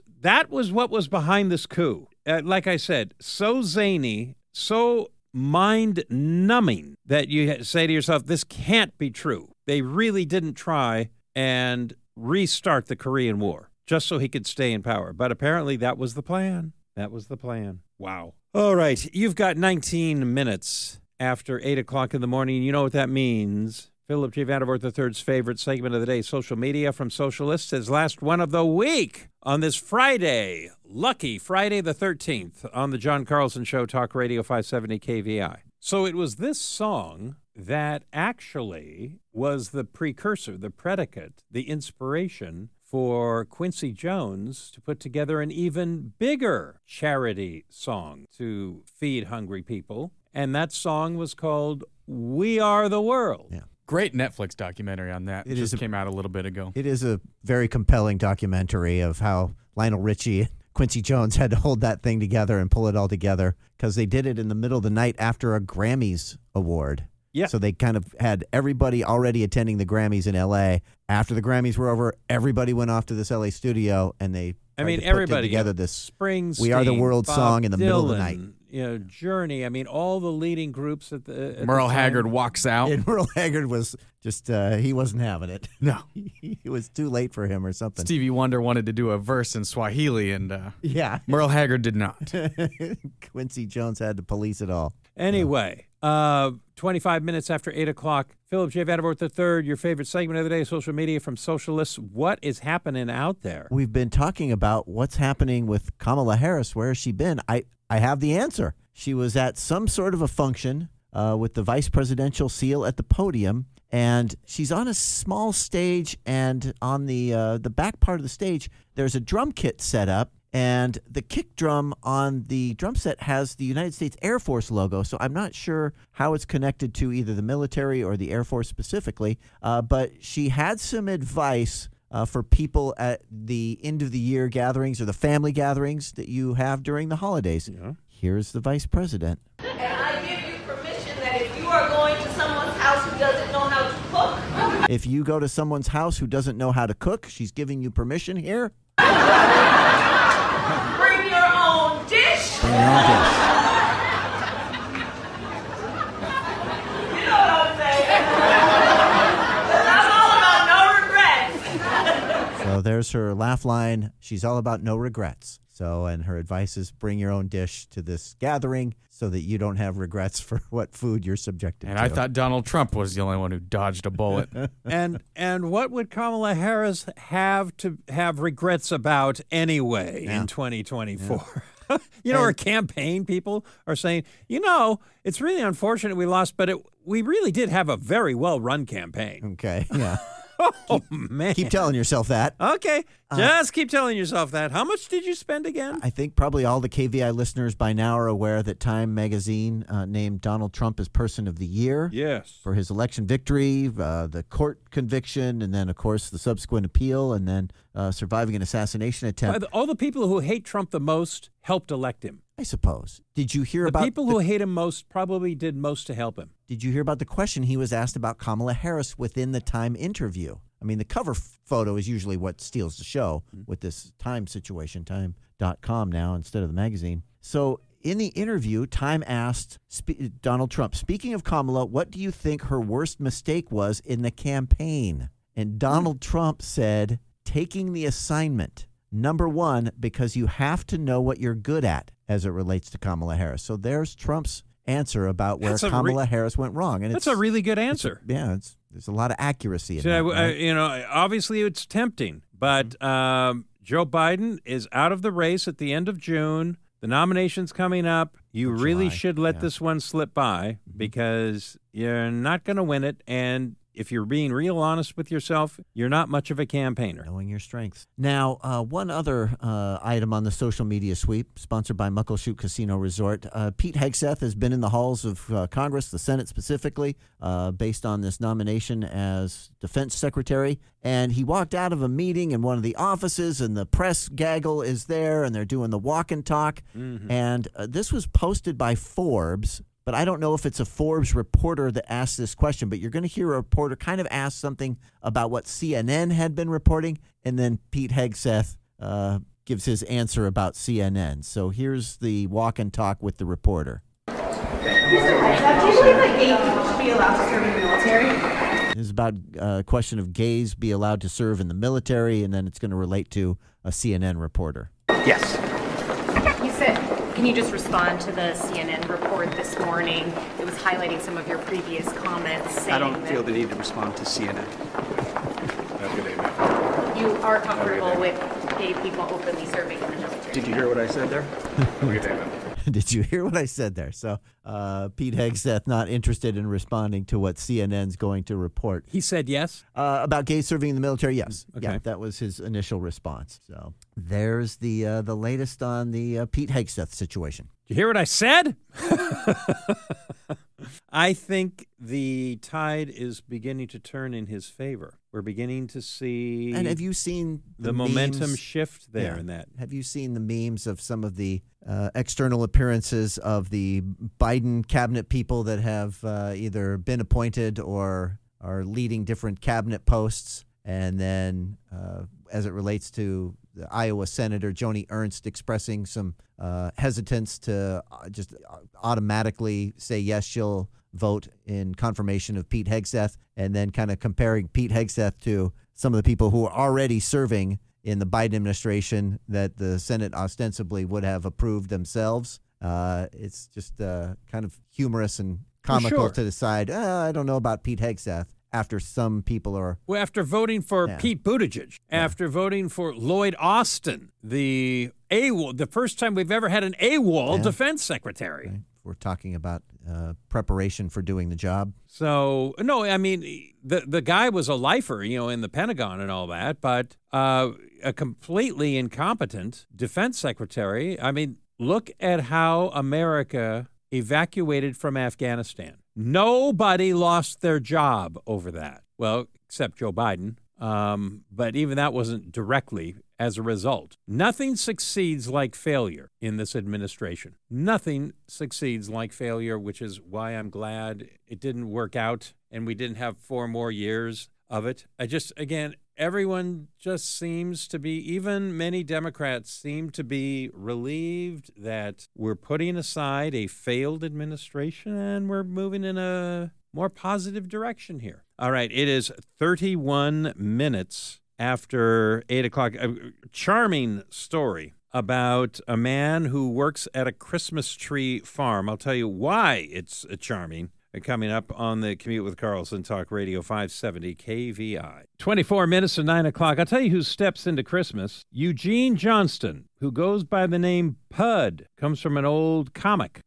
Speaker 1: what was behind this coup. Like I said, so zany, so mind-numbing that you say to yourself, this can't be true. They really didn't try and restart the Korean War just so he could stay in power. But apparently that was the plan. That was the plan. Wow. All right, you've got 19 minutes after 8 o'clock in the morning. You know what that means. Philip J. Vandervoort III's favorite segment of the day, Social Media from Socialists, his last one of the week on this Friday, lucky Friday the 13th, on the John Carlson Show, Talk Radio 570 KVI. So it was this song that actually was the precursor, the predicate, the inspiration for Quincy Jones to put together an even bigger charity song to feed hungry people. And that song was called We Are the World.
Speaker 2: Yeah.
Speaker 4: Great Netflix documentary on that. It just came out a little bit ago.
Speaker 2: It is a very compelling documentary of how Lionel Richie and Quincy Jones had to hold that thing together and pull it all together because they did it in the middle of the night after a Grammys award.
Speaker 1: Yeah.
Speaker 2: So they kind of had everybody already attending the Grammys in L.A. After the Grammys were over, everybody went off to this L.A. studio and they
Speaker 1: everybody
Speaker 2: put together this
Speaker 1: Springsteen,
Speaker 2: We Are the World
Speaker 1: Bob
Speaker 2: song in the middle of the
Speaker 1: Dylan,
Speaker 2: night.
Speaker 1: Journey. all the leading groups at the
Speaker 4: Merle Haggard walks out.
Speaker 2: And Merle Haggard was just, he wasn't having it.
Speaker 4: No.
Speaker 2: It was too late for him or something.
Speaker 4: Stevie Wonder wanted to do a verse in Swahili, and
Speaker 2: yeah,
Speaker 4: Merle Haggard did not.
Speaker 2: Quincy Jones had to police it all.
Speaker 1: Anyway, 25 minutes after 8 o'clock, Philip J. Vandervoort III, your favorite segment of the day, Social Media from Socialists. What is happening out there?
Speaker 2: We've been talking about what's happening with Kamala Harris. Where has she been? I have the answer. She was at some sort of a function with the vice presidential seal at the podium, and she's on a small stage, and on the back part of the stage, there's a drum kit set up, and the kick drum on the drum set has the United States Air Force logo, so I'm not sure how it's connected to either the military or the Air Force specifically, but she had some advice for people at the end-of-the-year gatherings or the family gatherings that you have during the holidays.
Speaker 1: Yeah.
Speaker 2: Here's the vice president.
Speaker 14: And I give you permission that if you are going to someone's house who doesn't know how to cook.
Speaker 2: If you go to someone's house who doesn't know how to cook, she's giving you permission here.
Speaker 14: Bring your own dish.
Speaker 2: Bring your own dish.
Speaker 14: You know what I'm saying? I'm all about no regrets.
Speaker 2: So there's her laugh line. She's all about no regrets. So, and her advice is bring your own dish to this gathering so that you don't have regrets for what food you're subjected to.
Speaker 4: And I thought Donald Trump was the only one who dodged a bullet.
Speaker 1: And what would Kamala Harris have to have regrets about anyway in 2024? Yeah. Her campaign people are saying, it's really unfortunate we lost, but we really did have a very well-run campaign.
Speaker 2: Okay, yeah.
Speaker 1: Man.
Speaker 2: Keep telling yourself that.
Speaker 1: Okay. Just keep telling yourself that. How much did you spend again?
Speaker 2: I think probably all the KVI listeners by now are aware that Time magazine named Donald Trump as Person of the Year.
Speaker 1: Yes.
Speaker 2: For his election victory, the court conviction, and then, of course, the subsequent appeal, and then surviving an assassination attempt.
Speaker 1: All the people who hate Trump the most helped elect him.
Speaker 2: I suppose. Did you hear about
Speaker 1: the people who hate him most probably did most to help him?
Speaker 2: Did you hear about the question he was asked about Kamala Harris within the Time interview? I mean, the cover photo is usually what steals the show with this Time situation, time.com now instead of the magazine. So in the interview, Time asked Donald Trump, speaking of Kamala, what do you think her worst mistake was in the campaign? And Donald Trump said, taking the assignment. Number one, because you have to know what you're good at as it relates to Kamala Harris. So there's Trump's answer about where Kamala Harris went wrong. And
Speaker 1: that's a really good answer.
Speaker 2: There's a lot of accuracy in
Speaker 1: that.
Speaker 2: Right?
Speaker 1: Obviously it's tempting, but Joe Biden is out of the race at the end of June. The nomination's coming up. You
Speaker 2: for
Speaker 1: really
Speaker 2: July.
Speaker 1: should let this one slip by because you're not going to win it. And if you're being real honest with yourself, you're not much of a campaigner.
Speaker 2: Knowing your strengths. Now, one other item on the social media sweep, sponsored by Muckleshoot Casino Resort. Pete Hegseth has been in the halls of Congress, the Senate specifically, based on this nomination as defense secretary. And he walked out of a meeting in one of the offices, and the press gaggle is there, and they're doing the walk and talk.
Speaker 1: Mm-hmm.
Speaker 2: And this was posted by Forbes. But I don't know if it's a Forbes reporter that asked this question, but you're going to hear a reporter kind of ask something about what CNN had been reporting, and then Pete Hegseth gives his answer about CNN. So here's the walk and talk with the reporter.
Speaker 16: Do you believe that gay people should be allowed to serve in the military?
Speaker 2: This is about a question of gays be allowed to serve in the military, and then it's going to relate to a CNN reporter.
Speaker 17: Yes.
Speaker 18: You said, can you just respond to the CNN report this morning? It was highlighting some of your previous comments saying
Speaker 17: I don't
Speaker 18: that
Speaker 17: feel the need to respond to CNN. Have a good day,
Speaker 18: you are comfortable with gay people openly serving in the military.
Speaker 17: Did you hear what I said there? Have a good day, man.
Speaker 2: Did you hear what I said there? So Pete Hegseth not interested in responding to what CNN's going to report.
Speaker 1: He said yes?
Speaker 2: About gays serving in the military, yes.
Speaker 1: Okay.
Speaker 2: Yeah, that was his initial response. So there's the latest on the Pete Hegseth situation.
Speaker 1: Did you hear what I said? I think the tide is beginning to turn in his favor. We're beginning to see.
Speaker 2: And have you seen
Speaker 1: the
Speaker 2: memes?
Speaker 1: momentum shift there
Speaker 2: Yeah.
Speaker 1: in that?
Speaker 2: Have you seen the memes of some of the external appearances of the Biden cabinet people that have either been appointed or are leading different cabinet posts? And then as it relates to the Iowa Senator Joni Ernst expressing some hesitance to just automatically say yes, she'll vote in confirmation of Pete Hegseth, and then kind of comparing Pete Hegseth to some of the people who are already serving in the Biden administration that the Senate ostensibly would have approved themselves. It's just kind of humorous and comical
Speaker 1: sure.
Speaker 2: to decide, I don't know about Pete Hegseth, after some people are...
Speaker 1: Well, after voting for
Speaker 2: Yeah.
Speaker 1: Pete Buttigieg, after voting for Lloyd Austin, the first time we've ever had an AWOL defense secretary.
Speaker 2: Right. We're talking about preparation for doing the job.
Speaker 1: So, no, I mean, the guy was a lifer, in the Pentagon and all that, but a completely incompetent defense secretary. I mean, look at how America evacuated from Afghanistan. Nobody lost their job over that. Well, except Joe Biden. But even that wasn't directly as a result. Nothing succeeds like failure in this administration. Nothing succeeds like failure, which is why I'm glad it didn't work out and we didn't have 4 more years of it. Everyone just seems to be, even many Democrats seem to be relieved that we're putting aside a failed administration and we're moving in a more positive direction here. All right, it is 31 minutes after 8 o'clock. A charming story about a man who works at a Christmas tree farm. I'll tell you why it's charming. Coming up on the Commute with Carlson Talk Radio 570 KVI. 24 minutes to 9 o'clock. I'll tell you who steps into Christmas. Eugene Johnston, who goes by the name Pud, comes from an old comic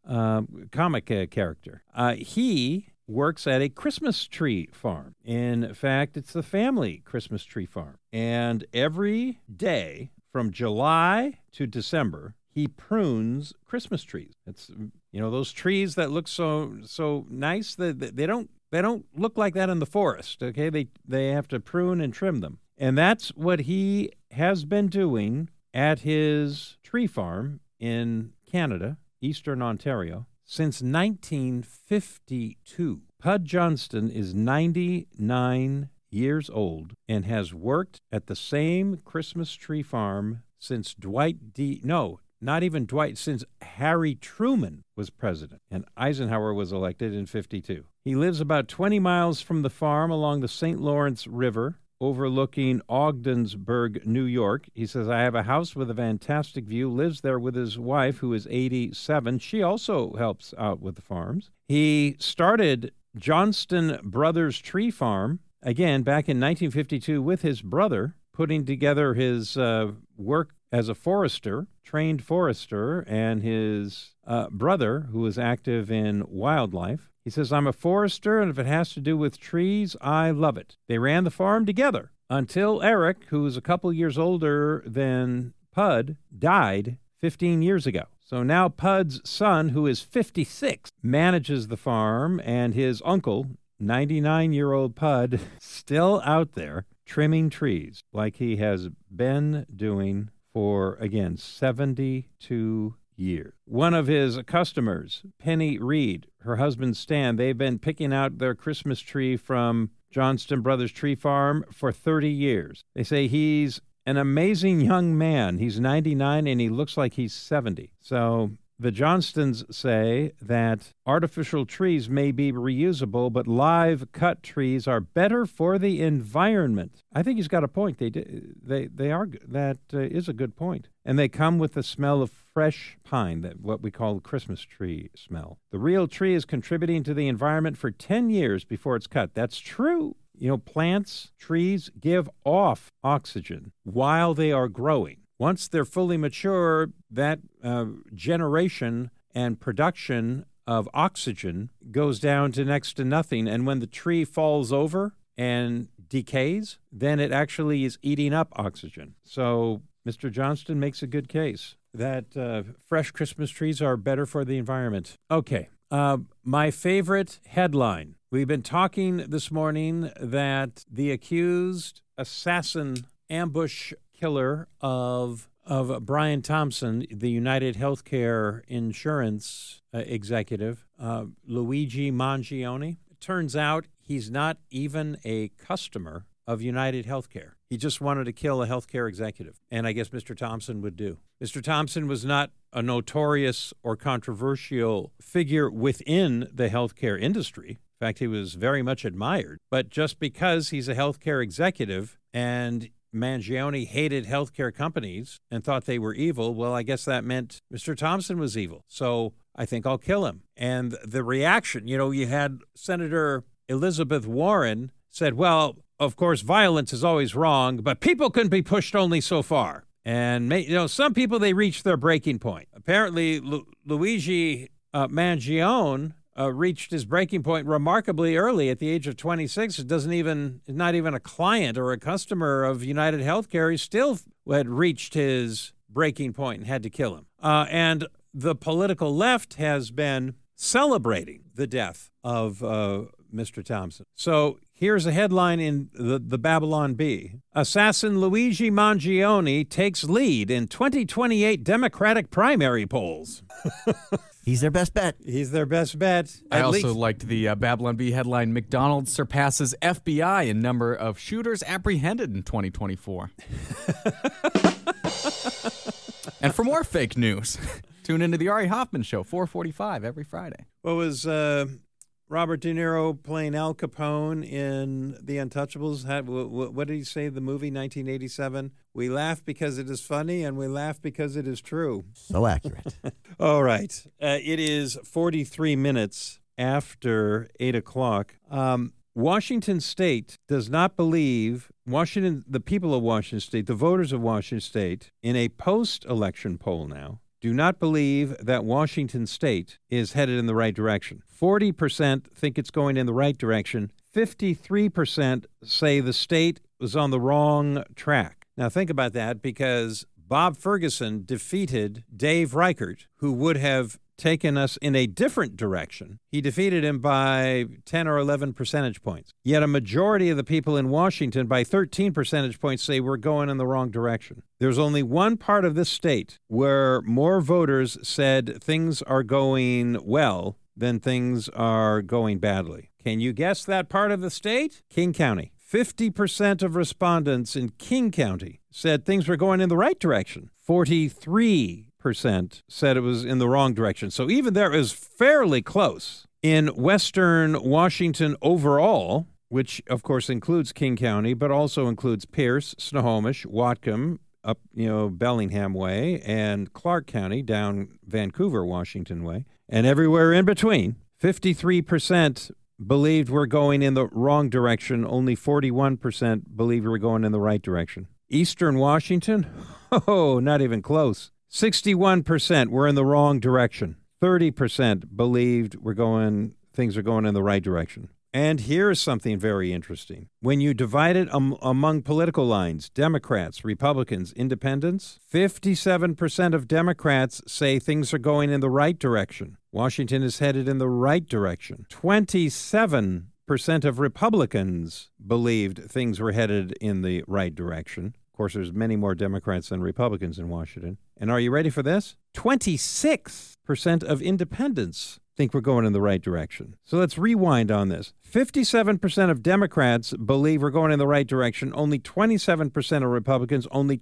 Speaker 1: character. He works at a Christmas tree farm. In fact, it's the family Christmas tree farm. And every day from July to December, he prunes Christmas trees. It's those trees that look so nice that they don't look like that in the forest. Okay, they have to prune and trim them, and that's what he has been doing at his tree farm in Canada, Eastern Ontario, since 1952. Pud Johnston is 99 years old and has worked at the same Christmas tree farm since since Harry Truman was president and Eisenhower was elected in 52. He lives about 20 miles from the farm along the St. Lawrence River, overlooking Ogdensburg, New York. He says, I have a house with a fantastic view, lives there with his wife, who is 87. She also helps out with the farms. He started Johnston Brothers Tree Farm, again, back in 1952 with his brother, putting together his work as a trained forester, and his brother, who is active in wildlife. He says, I'm a forester, and if it has to do with trees, I love it. They ran the farm together until Eric, who is a couple years older than Pud, died 15 years ago. So now Pud's son, who is 56, manages the farm, and his uncle, 99-year-old Pud, still out there trimming trees like he has been doing for, again, 72 years. One of his customers, Penny Reed, her husband Stan, they've been picking out their Christmas tree from Johnston Brothers Tree Farm for 30 years. They say he's an amazing young man. He's 99 and he looks like he's 70. So the Johnstons say that artificial trees may be reusable, but live cut trees are better for the environment. I think he's got a point. They are. That is a good point. And they come with the smell of fresh pine, that what we call Christmas tree smell. The real tree is contributing to the environment for 10 years before it's cut. That's true. You know, plants, trees give off oxygen while they are growing. Once they're fully mature, that generation and production of oxygen goes down to next to nothing. And when the tree falls over and decays, then it actually is eating up oxygen. So Mr. Johnston makes a good case that fresh Christmas trees are better for the environment. Okay, my favorite headline. We've been talking this morning that the accused assassin ambush killer of Brian Thompson, the United Healthcare insurance executive, Luigi Mangione, it turns out he's not even a customer of United Healthcare. He just wanted to kill a healthcare executive, and I guess Mr. Thompson would do. Mr. Thompson was not a notorious or controversial figure within the healthcare industry. In fact, he was very much admired. But just because he's a healthcare executive and Mangione hated healthcare companies and thought they were evil, well, I guess that meant Mr. Thompson was evil. So I think I'll kill him. And the reaction, you had Senator Elizabeth Warren said, well, of course, violence is always wrong, but people can be pushed only so far. And, some people, they reach their breaking point. Apparently, Luigi Mangione reached his breaking point remarkably early at the age of 26. Is not even a client or a customer of United Healthcare. He still had reached his breaking point and had to kill him. And the political left has been celebrating the death of Mr. Thompson. So here's a headline in the Babylon Bee. Assassin Luigi Mangione takes lead in 2028 Democratic primary polls.
Speaker 2: He's their best bet.
Speaker 1: He's their best bet.
Speaker 4: I also liked the Babylon Bee headline, McDonald's surpasses FBI in number of shooters apprehended in 2024. And for more fake news, tune into the Ari Hoffman Show, 4:45 every Friday.
Speaker 1: What was Robert De Niro playing Al Capone in The Untouchables? What did he say, the movie 1987? We laugh because it is funny, and we laugh because it is true.
Speaker 2: So accurate.
Speaker 1: All right. It is 43 minutes after 8 o'clock. Washington State does not believe, the people of Washington State, the voters of Washington State, in a post-election poll now, do not believe that Washington State is headed in the right direction. 40% think it's going in the right direction. 53% say the state was on the wrong track. Now think about that, because Bob Ferguson defeated Dave Reichert, who would have taken us in a different direction. He defeated him by 10 or 11 percentage points. Yet a majority of the people in Washington, by 13 percentage points, say we're going in the wrong direction. There's only one part of this state where more voters said things are going well than things are going badly. Can you guess that part of the state? King County. 50% of respondents in King County said things were going in the right direction. 43% said it was in the wrong direction. So even there is fairly close. In Western Washington overall, which of course includes King County, but also includes Pierce, Snohomish, Whatcom, up, Bellingham Way, and Clark County down Vancouver, Washington Way, and everywhere in between, 53% believed we're going in the wrong direction. Only 41% believed we're going in the right direction. Eastern Washington, not even close. 61% were in the wrong direction. 30% believed things are going in the right direction. And here's something very interesting. When you divide it among political lines, Democrats, Republicans, Independents, 57% of Democrats say things are going in the right direction. Washington is headed in the right direction. 27% of Republicans believed things were headed in the right direction. Of course, there's many more Democrats than Republicans in Washington. And are you ready for this? 26% of Independents think we're going in the right direction. So let's rewind on this. 57% of Democrats believe we're going in the right direction. Only 27% of Republicans, only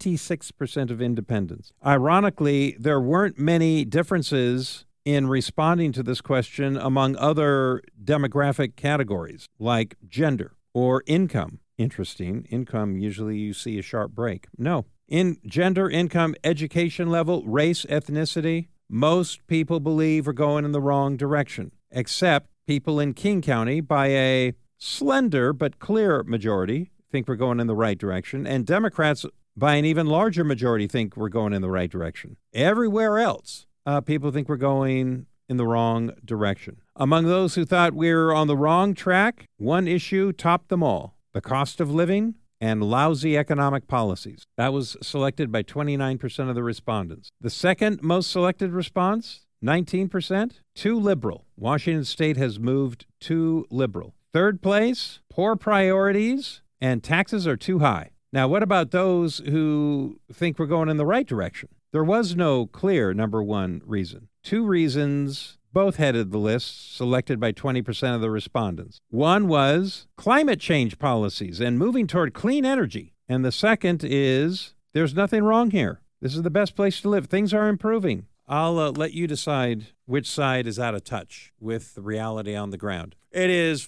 Speaker 1: 26% of Independents. Ironically, there weren't many differences in responding to this question among other demographic categories like gender or income. Interesting. Income, usually you see a sharp break. No. In gender, income, education level, race, ethnicity, most people believe we're going in the wrong direction, except people in King County, by a slender but clear majority, think we're going in the right direction, and Democrats, by an even larger majority, think we're going in the right direction. Everywhere else, people think we're going in the wrong direction. Among those who thought we were on the wrong track, one issue topped them all: the cost of living and lousy economic policies. That was selected by 29% of the respondents. The second most selected response, 19%, too liberal. Washington State has moved too liberal. Third place, poor priorities and taxes are too high. Now, what about those who think we're going in the right direction? There was no clear number one reason. Two reasons both headed the list, selected by 20% of the respondents. One was climate change policies and moving toward clean energy. And the second is there's nothing wrong here. This is the best place to live. Things are improving. I'll let you decide which side is out of touch with the reality on the ground. It is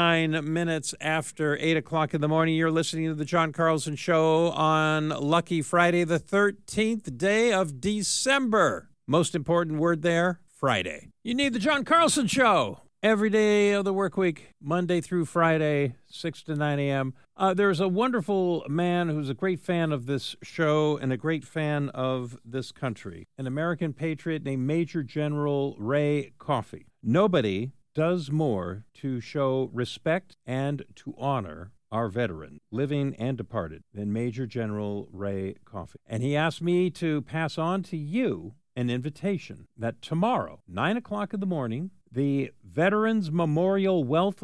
Speaker 1: 49 minutes after 8 o'clock in the morning. You're listening to The John Carlson Show on Lucky Friday, the 13th day of December. Most important word there, Friday. You need The John Carlson Show every day of the work week, Monday through Friday, 6 to 9 a.m. There's a wonderful man who's a great fan of this show and a great fan of this country, an American patriot named Major General Ray Coffey. Nobody does more to show respect and to honor our veteran, living and departed, than Major General Ray Coffey. And he asked me to pass on to you an invitation that tomorrow, 9 o'clock in the morning, the Veterans Memorial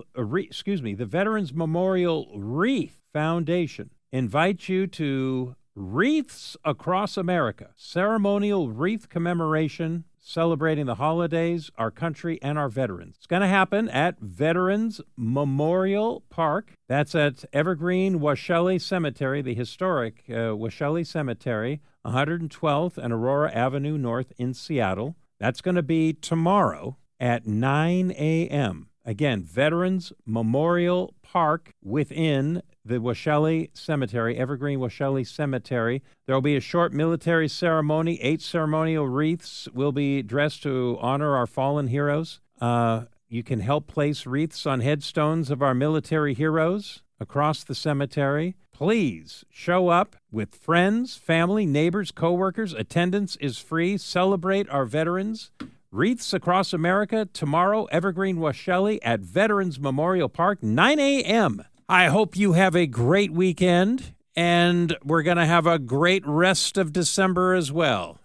Speaker 1: the Veterans Memorial Wreath Foundation invites you to Wreaths Across America, ceremonial wreath commemoration celebrating the holidays, our country, and our veterans. It's going to happen at Veterans Memorial Park. That's at Evergreen Washelli Cemetery, the historic Washelli Cemetery, 112th and Aurora Avenue North in Seattle. That's going to be tomorrow at 9 a.m. Again, Veterans Memorial Park within the Washelli Cemetery, Evergreen Washelli Cemetery. There will be a short military ceremony. 8 ceremonial wreaths will be dressed to honor our fallen heroes. You can help place wreaths on headstones of our military heroes across the cemetery. Please show up with friends, family, neighbors, coworkers. Attendance is free. Celebrate our veterans. Wreaths Across America tomorrow, Evergreen Washelli at Veterans Memorial Park, 9 a.m. I hope you have a great weekend, and we're going to have a great rest of December as well.